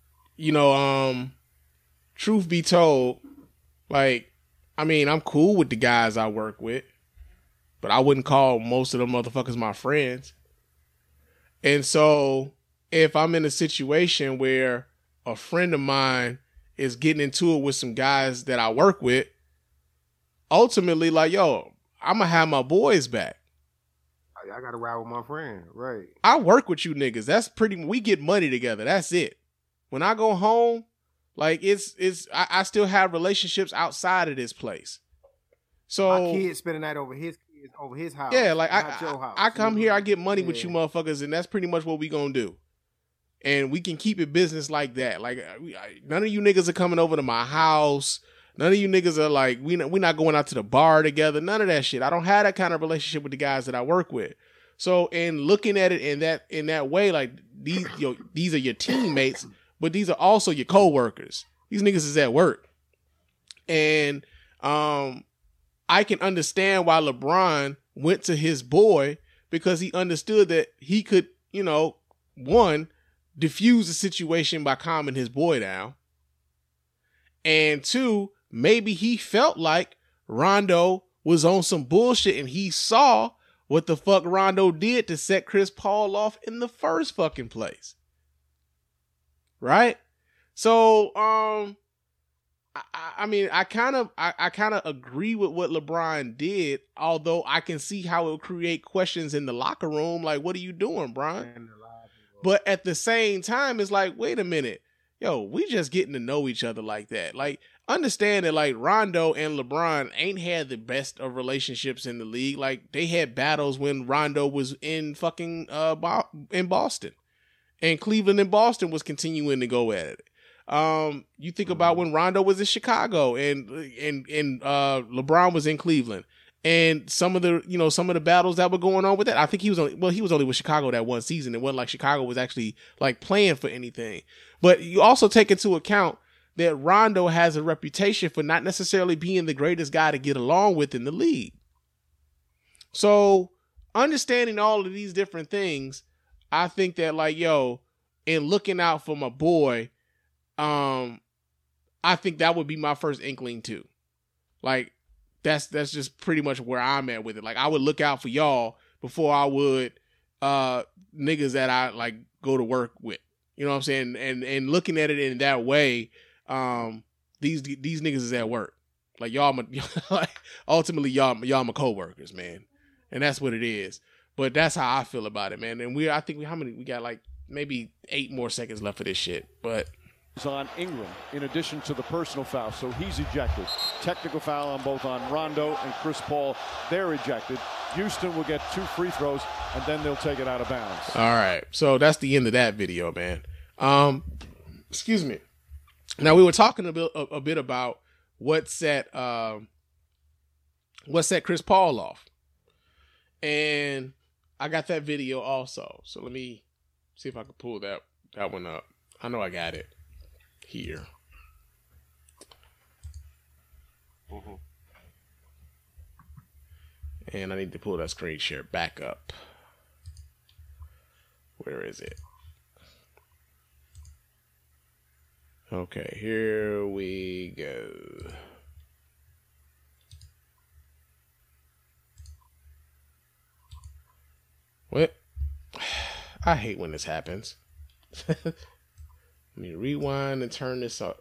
truth be told, like, I mean, I'm cool with the guys I work with, but I wouldn't call most of them motherfuckers my friends. And so if I'm in a situation where a friend of mine is getting into it with some guys that I work with, ultimately, like, yo, I'm going to have my boys back. I got to ride with my friend, right? I work with you niggas. We get money together. That's it. When I go home, like, I still have relationships outside of this place. So my kids spending the night over his house. Yeah, like your house. I come here, I get money with you motherfuckers, and that's pretty much what we gonna do. And we can keep it business like that. Like, none of you niggas are coming over to my house. None of you niggas are like, we not going out to the bar together. None of that shit. I don't have that kind of relationship with the guys that I work with. So, in looking at it in that way, like, these are your teammates, but these are also your coworkers. These niggas is at work. And I can understand why LeBron went to his boy, because he understood that he could, one, diffuse the situation by calming his boy down. And two, maybe he felt like Rondo was on some bullshit and he saw what the fuck Rondo did to set Chris Paul off in the first fucking place. Right? So, I mean, I kind of agree with what LeBron did, although I can see how it would create questions in the locker room. Like, what are you doing, Brian? But at the same time, it's like, wait a minute. Yo, we just getting to know each other like that. Like, understand that, like, Rondo and LeBron ain't had the best of relationships in the league. Like, they had battles when Rondo was in fucking in Boston. And Cleveland and Boston was continuing to go at it. You think about when Rondo was in Chicago and LeBron was in Cleveland, and some of the battles that were going on with that. I think he was only with Chicago that one season. It wasn't like Chicago was actually like playing for anything. But you also take into account that Rondo has a reputation for not necessarily being the greatest guy to get along with in the league. So understanding all of these different things, I think that, like, yo, in looking out for my boy, I think that would be my first inkling too. Like, that's just pretty much where I'm at with it. Like, I would look out for y'all before I would niggas that I like go to work with. You know what I'm saying? And looking at it in that way, these niggas is at work. Like, y'all, like, ultimately y'all my coworkers, man, and that's what it is. But that's how I feel about it, man. And we got like maybe 8 more seconds left for this shit, but. On Ingram, in addition to the personal foul, so he's ejected. Technical foul on both on Rondo and Chris Paul. They're ejected. Houston will get 2 free throws, and then they'll take it out of bounds. All right, so that's the end of that video, man. Excuse me. Now, we were talking a bit about what set Chris Paul off, and I got that video also. So let me see if I can pull that one up. I know I got it here. Mm-hmm. And I need to pull that screen share back up. Where is it? Okay, here we go. What? I hate when this happens. Let me rewind and turn this up.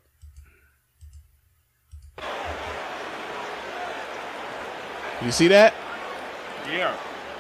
You see that? Yeah.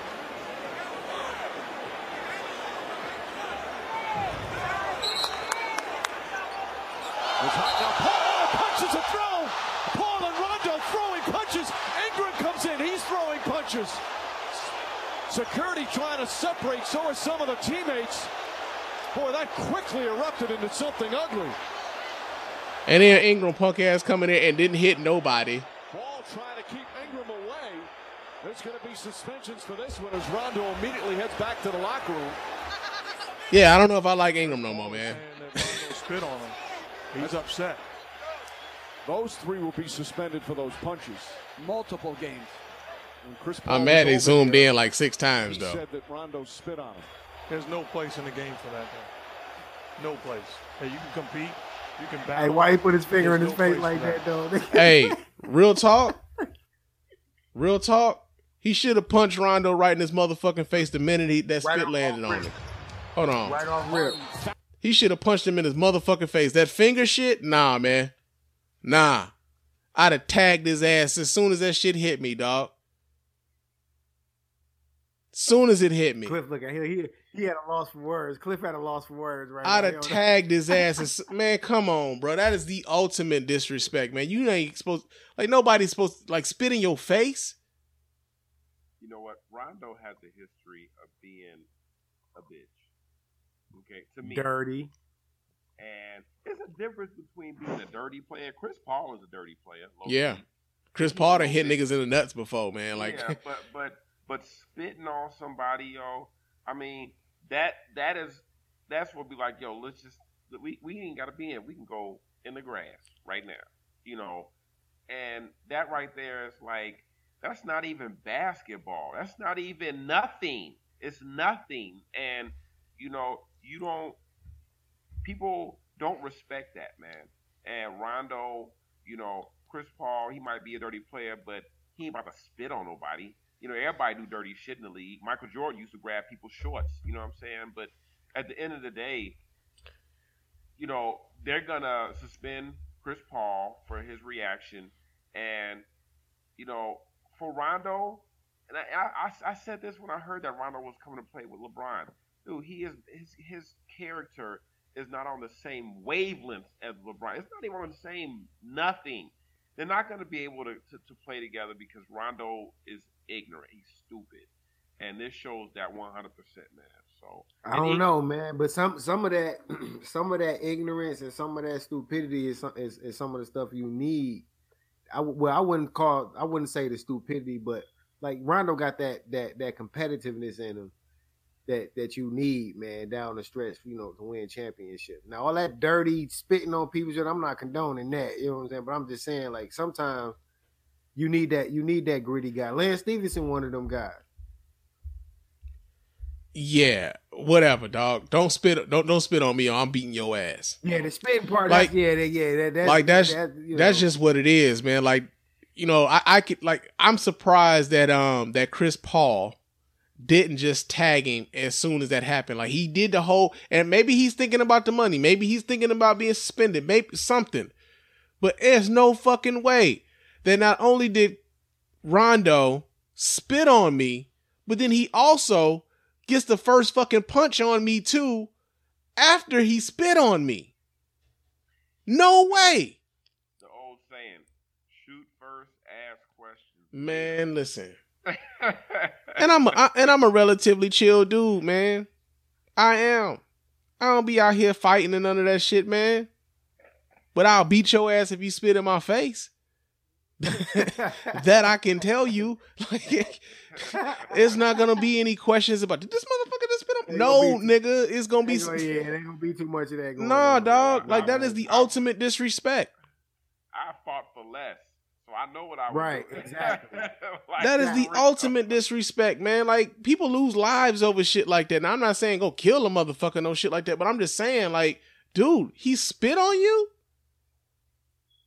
It's hot now. Paul punches a throw. Paul and Rondo throwing punches. Ingram comes in. He's throwing punches. Security trying to separate. So are some of the teammates. Boy, that quickly erupted into something ugly. And then Ingram punk ass coming in and didn't hit nobody. Paul trying to keep Ingram away. There's going to be suspensions for this one as Rondo immediately heads back to the locker room. Yeah, I don't know if I like Ingram no more, man. Rondo spit on him. He's upset. Those three will be suspended for those punches. Multiple games. When Chris Paul I'm mad was they over zoomed there, in like 6 times, he though. said that Rondo spit on him. There's no place in the game for that, though. No place. Hey, you can compete. You can battle. Hey, why he put his finger in There's his no face place like for that, though? Hey, real talk. Real talk. He should have punched Rondo right in his motherfucking face the minute that Right spit off landed on rip. him. Hold on. Right off rip. He should have punched him in his motherfucking face. That finger shit? Nah, man. Nah. I'd have tagged his ass as soon as that shit hit me, dog. Soon as it hit me. Cliff, look at him. He had a loss for words. Cliff had a loss for words right I'd now. have tagged his ass. Man, come on, bro. That is the ultimate disrespect, man. You ain't supposed, like, nobody's supposed to, like, spit in your face. You know what? Rondo has a history of being a bitch. Okay, to me. Dirty. And there's a difference between being a dirty player. Chris Paul is a dirty player. Yeah. Chris Paul done hit niggas in the nuts before, man. Like, yeah, but spitting on somebody, yo, I mean, that's what be like, yo, let's just, we ain't got to be in. We can go in the grass right now, you know. And that right there is like, that's not even basketball. That's not even nothing. It's nothing. And, you know, people don't respect that, man. And Rondo, you know, Chris Paul, he might be a dirty player, but he ain't about to spit on nobody. You know, everybody do dirty shit in the league. Michael Jordan used to grab people's shorts. You know what I'm saying? But at the end of the day, you know, they're going to suspend Chris Paul for his reaction. And, you know, for Rondo, and I said this when I heard that Rondo was coming to play with LeBron. Dude, his character is not on the same wavelength as LeBron. It's not even on the same nothing. They're not going to be able to play together because Rondo is ignorant. He's stupid. And this shows that 100%, man. So I don't know, man, but some of that ignorance and some of that stupidity is some of the stuff you need. I wouldn't say the stupidity, but like Rondo got that competitiveness in him that you need, man, down the stretch, you know, to win championship. Now all that dirty spitting on people, I'm not condoning that, you know what I'm saying? But I'm just saying, like, sometimes you need that gritty guy. Lance Stevenson, one of them guys. yeah, whatever, dog. Don't spit on me or I'm beating your ass. Yeah, the spitting part, Like, that's just what it is, man. Like, you know, I could, like, I'm surprised that Chris Paul didn't just tag him as soon as that happened. Like, he did the whole, and maybe he's thinking about the money. Maybe he's thinking about being suspended. Maybe something. But there's no fucking way that not only did Rondo spit on me, but then he also gets the first fucking punch on me too after he spit on me. No way. The old saying, shoot first, ask questions. Man, listen. And I'm a relatively chill dude, man. I am. I don't be out here fighting and none of that shit, man. But I'll beat your ass if you spit in my face. That I can tell you. Like, it's not gonna be any questions about, did this motherfucker just spit on? No, nigga, it's gonna be. There ain't gonna be too much of that going Nah, on. dog. Like, that is the ultimate disrespect. I fought for less, so I know what I was Right, doing. exactly. Like, That is the ultimate disrespect, man. Like, people lose lives over shit like that. Now, I'm not saying go kill a motherfucker, no shit like that, but I'm just saying, like, dude, he spit on you?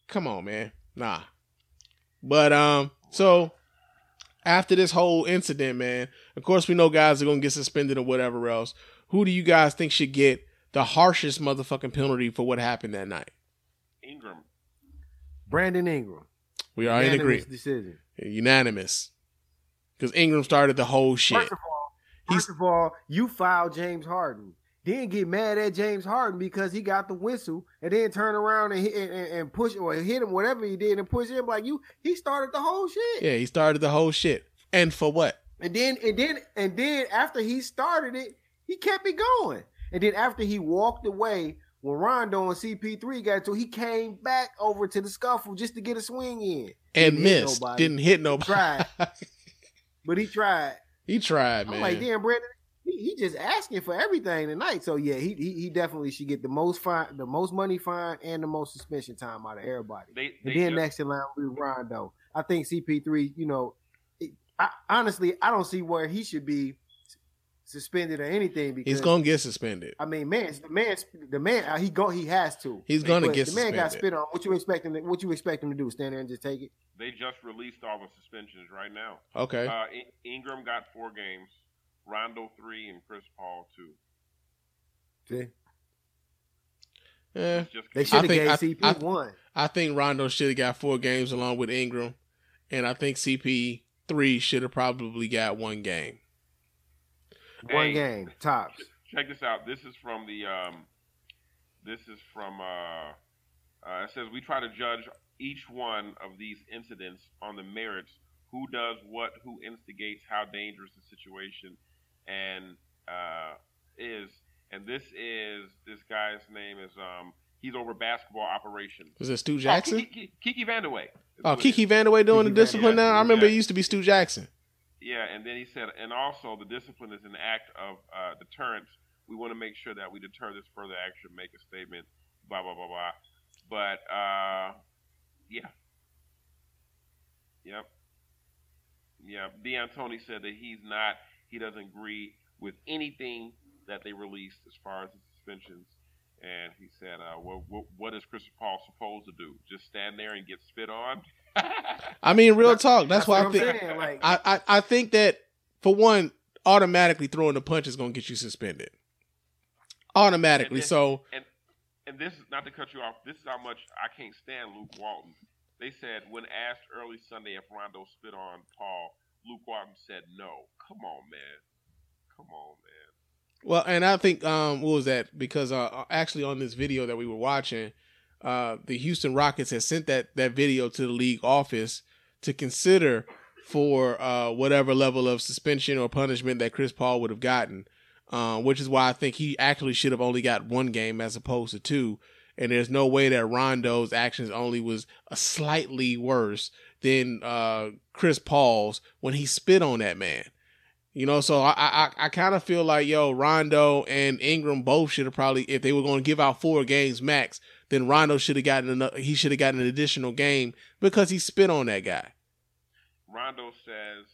come on, man. Nah. But so after this whole incident, man, of course we know guys are gonna get suspended or whatever else. Who do you guys think should get the harshest motherfucking penalty for what happened that night? Ingram. Brandon Ingram. We are in Unanimous agreement. decision. Unanimous. Because Ingram started the whole shit. First of all, you fouled James Harden. Then get mad at James Harden because he got the whistle, and then turn around and push or hit him, whatever he did, and push him like you. He started the whole shit. Yeah, he started the whole shit. And for what? And then after he started it, he kept it going. And then after he walked away, when Rondo and CP3 got to, he came back over to the scuffle just to get a swing in. And missed. Didn't hit nobody. Tried. But he tried. He tried, man. I'm like, damn, Brandon, he just asking for everything tonight. So yeah, he definitely should get the most money fine, and the most suspension time out of everybody. Next in line will be Rondo. I think CP3, you know, honestly, I don't see where he should be suspended or anything, because he's gonna get suspended. I mean, the man, he has to. He's gonna get the man suspended. got spit on. What you expect him to do? Stand there and just take it? They just released all the suspensions right now. Okay. Ingram got 4 games, Rondo 3, and Chris Paul 2. See? Yeah. They should have gave CP 1. I think Rondo should have got 4 games along with Ingram, and I think CP3 should have probably got 1 game. One game tops. Check this out. This is from the. It says we try to judge each one of these incidents on the merits: who does what, who instigates, how dangerous the situation, and is. And this guy's name is he's over basketball operations. Was it Stu Jackson? Kiki Vandeweghe. Oh, Kiki Vandeweghe doing the discipline now. I remember it used to be Stu Jackson. Yeah, and then he said, and also the discipline is an act of deterrence. We want to make sure that we deter this further action, make a statement, blah, blah, blah, blah. But, yeah. Yep. Yeah, D'Antoni said that he doesn't agree with anything that they released as far as the suspensions. And he said, what is Chris Paul supposed to do? Just stand there and get spit on? I mean, real talk. That's why I think saying, like, I think that, for one, automatically throwing the punch is going to get you suspended. Automatically. And this is not to cut you off. This is how much I can't stand Luke Walton. They said when asked early Sunday if Rondo spit on Paul, Luke Walton said no. Come on, man. Well, and I think what was that? Because actually on this video that we were watching, the Houston Rockets had sent that video to the league office to consider for whatever level of suspension or punishment that Chris Paul would have gotten, which is why I think he actually should have only got 1 game as opposed to 2. And there's no way that Rondo's actions only was slightly worse than Chris Paul's when he spit on that man. You know, so I kind of feel like, Rondo and Ingram both should have probably, if they were going to give out 4 games max, then Rondo should have gotten an additional game because he spit on that guy. Rondo says,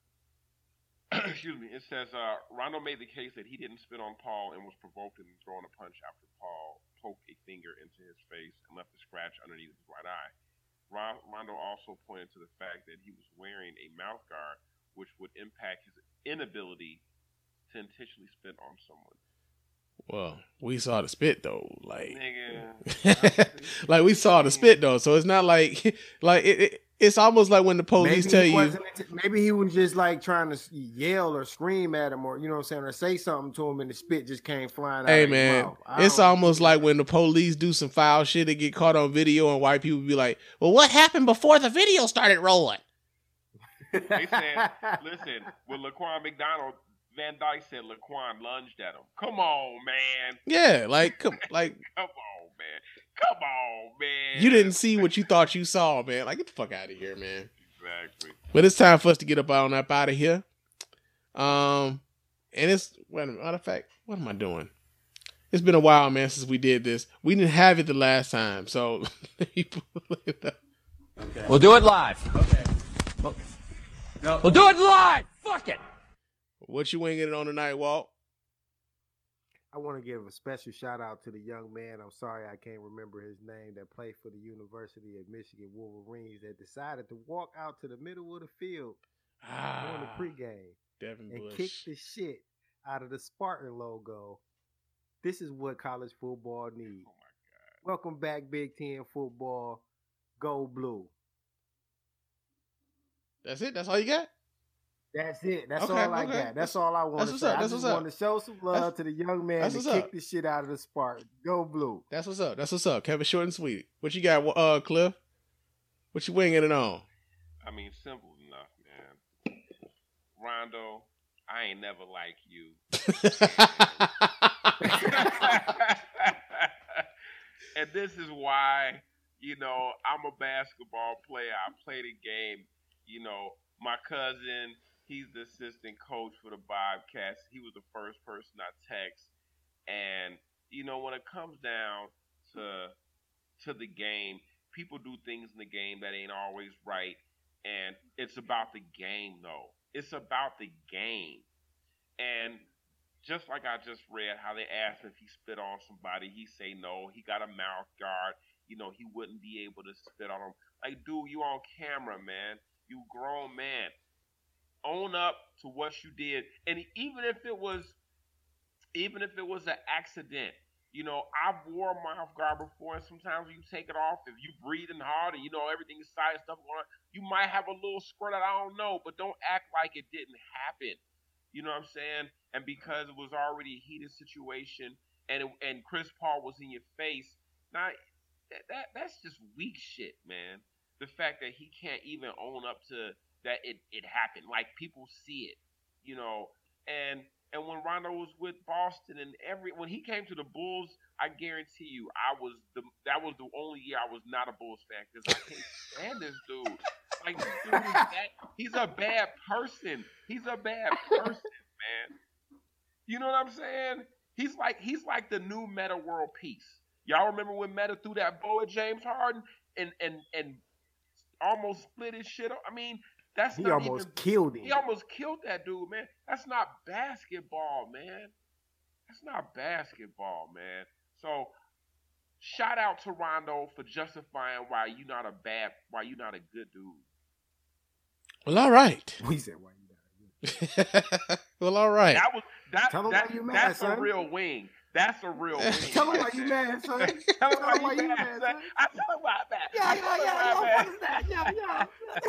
excuse me, it says Rondo made the case that he didn't spit on Paul and was provoked into throwing a punch after Paul poked a finger into his face and left a scratch underneath his right eye. Rondo also pointed to the fact that he was wearing a mouth guard, which would impact his inability to intentionally spit on someone. Well, we saw the spit though, like, nigga. like we saw the spit though, so it's not like it's almost like when the police tell you. Maybe he was just like trying to yell or scream at him, or you know what I'm saying, or say something to him, and the spit just came flying out. Hey of his man, mouth. it's almost like when the police do some foul shit, they get caught on video, and white people be like, "Well, what happened before the video started rolling?" They said, listen, with Laquan McDonald, Van Dyke said Laquan lunged at him. Come on, man. Yeah, come on, man. Come on, man. You didn't see what you thought you saw, man. Like, get the fuck out of here, man. Exactly. But it's time for us to get up on up out of here. And it's, matter of fact, what am I doing? It's been a while, man, since we did this. We didn't have it the last time, so we'll do it live. Okay. We'll do it live. Fuck it. What you winging it on tonight, Walt? I want to give a special shout out to the young man. I'm sorry I can't remember his name that played for the University of Michigan Wolverines that decided to walk out to the middle of the field during the pregame Devin and Bush. kick the shit out of the Spartan logo. This is what college football needs. Oh my God. Welcome back, Big Ten football. Go blue. That's it? That's all you got? That's it. That's Okay, all I okay. got. That's all I want That's to what's say. up. I That's just what's up. want to show some love to the young man that's to what's kick up. the shit out of the Spartan. Go blue. That's what's up. That's what's up. Kevin Short and Sweet. What you got, Cliff? What you winging it on? I mean, simple enough, man. Rondo, I ain't never like you. And this is why, I'm a basketball player. I play the game. My cousin, he's the assistant coach for the Bobcats. He was the first person I text. And, when it comes down to the game, people do things in the game that ain't always right. And it's about the game, though. It's about the game. And just like I just read how they asked him if he spit on somebody, he say no. He got a mouth guard. He wouldn't be able to spit on him. Like, dude, you on camera, man. You grown man. Own up to what you did. And even if it was an accident, I've wore a mouth guard before, and sometimes when you take it off, if you breathing hard and everything inside stuff going on, you might have a little squirt that I don't know, but don't act like it didn't happen. You know what I'm saying? And because it was already a heated situation, and Chris Paul was in your face, now that's just weak shit, man. The fact that he can't even own up to that it happened, like people see it, And when Rondo was with Boston and when he came to the Bulls, I guarantee you, that was the only year I was not a Bulls fan because I can't stand this dude. Like, this dude is he's a bad person. He's a bad person, man. You know what I'm saying? He's like the new Meta World Peace. Y'all remember when Meta threw that bow at James Harden and almost split his shit up? I mean, He almost killed him. He almost killed that dude, man. That's not basketball, man. That's not basketball, man. So, shout out to Rondo for justifying why you not a good dude. Well, all right. We said why you not a good dude. Well, all right. That's a real wing. That's a real wing. Tell him why you mad, son. Tell him why you mad, son. I tell him why I'm mad. Yeah.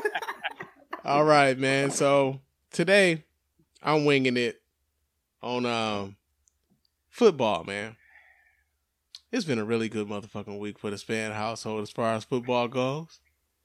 All right, man. So today I'm winging it on football, man. It's been a really good motherfucking week for the Span household as far as football goes.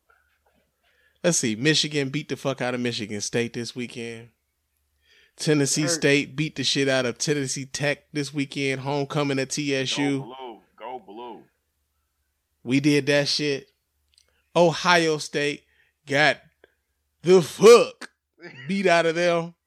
Let's see. Michigan beat the fuck out of Michigan State this weekend. Tennessee State beat the shit out of Tennessee Tech this weekend. Homecoming at TSU. Go blue. We did that shit. Ohio State got the fuck beat out of them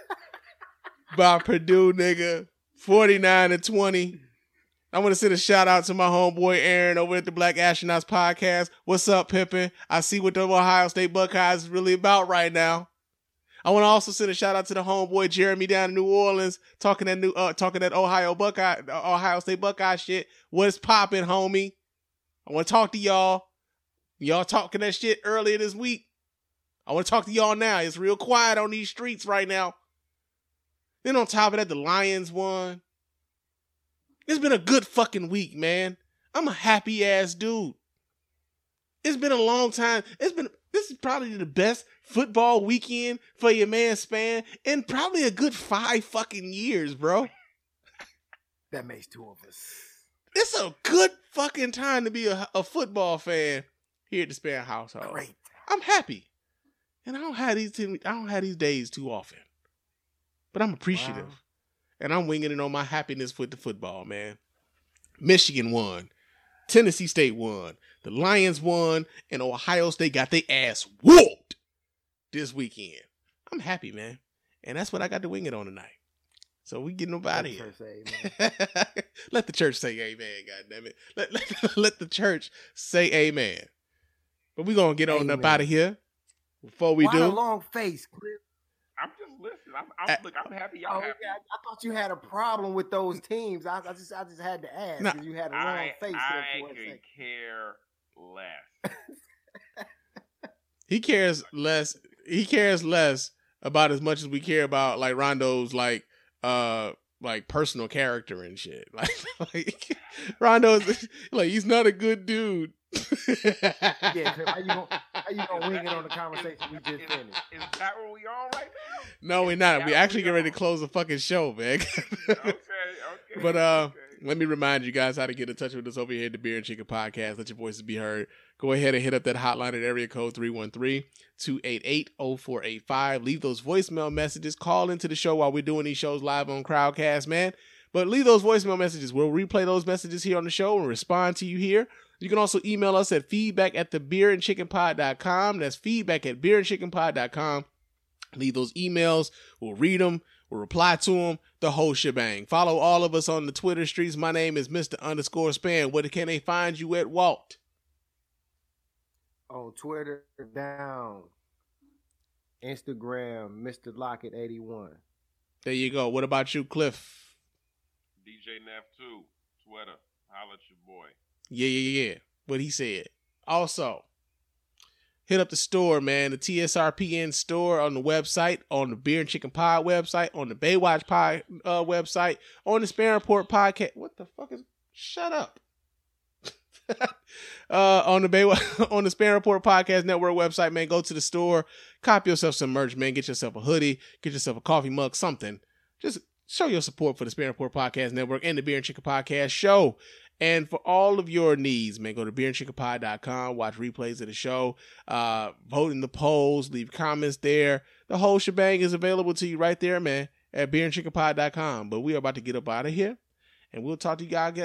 by Purdue, nigga. 49-20. I want to send a shout out to my homeboy Aaron over at the Black Astronauts podcast. What's up, Pimpin'? I see what the Ohio State Buckeyes is really about right now. I want to also send a shout out to the homeboy Jeremy down in New Orleans, talking that Ohio State Buckeye shit. What's poppin', homie? I want to talk to y'all. Y'all talking that shit earlier this week. I want to talk to y'all now. It's real quiet on these streets right now. Then on top of that, the Lions won. It's been a good fucking week, man. I'm a happy ass dude. It's been a long time. This is probably the best football weekend for your man Span in probably a good 5 fucking years, bro. That makes 2 of us. It's a good fucking time to be a football fan here at the Span household. Great. I'm happy. And I don't have these days too often. But I'm appreciative. Wow. And I'm winging it on my happiness with the football, man. Michigan won. Tennessee State won. The Lions won. And Ohio State got their ass whooped this weekend. I'm happy, man. And that's what I got to wing it on tonight. So we getting up out of here. Let the church say amen, goddammit. Let the church say amen. But we're going to get on up out of here. Before we do. A long face, Cliff. I'm just Listen, I'm happy y'all happy. Yeah, I thought you had a problem with those teams. I just had to ask because you had a long face there for a I second. care less. He cares less. He cares less about as much as we care about like Rondo's like personal character and shit. Like Rondo's like he's not a good dude. Yeah, how you gonna wing it on the conversation we just finished? Is that where we are right now? No, we're not. We actually get ready to close the fucking show, man. Okay. But let me remind you guys how to get in touch with us over here at the Beer and Chicken Podcast. Let your voices be heard. Go ahead and hit up that hotline at area code 313-288-0485. Leave those voicemail messages. Call into the show while we're doing these shows live on Crowdcast, man. But leave those voicemail messages. We'll replay those messages here on the show and respond to you here. You can also email us at feedback@thebeerandchickenpod.com. That's feedback@beerandchickenpod.com. Leave those emails. We'll read them. We'll reply to them. The whole shebang. Follow all of us on the Twitter streets. My name is Mr._Span. Where can they find you at, Walt? On Twitter, down. Instagram, Mr. Lockett 81. There you go. What about you, Cliff? DJ Neff 2, Twitter. Holla at your boy. Yeah. What he said. Also, hit up the store, man. The TSRPN store on the website, on the Beer and Chicken Pod website, on the Baywatch Pod website, on the Spare Report podcast. What the fuck is? Shut up. On the Spare Report Podcast Network website, man. Go to the store, cop yourself some merch, man. Get yourself a hoodie, get yourself a coffee mug, something. Just show your support for the Spare Report Podcast Network and the Beer and Chicken Podcast show. And for all of your needs, man, go to beerandchickenpod.com, watch replays of the show, vote in the polls, leave comments there. The whole shebang is available to you right there, man, at beerandchickenpod.com. But we are about to get up out of here, and we'll talk to you guys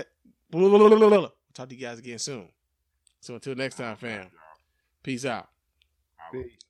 again soon. So until next time, fam. Peace out. Peace.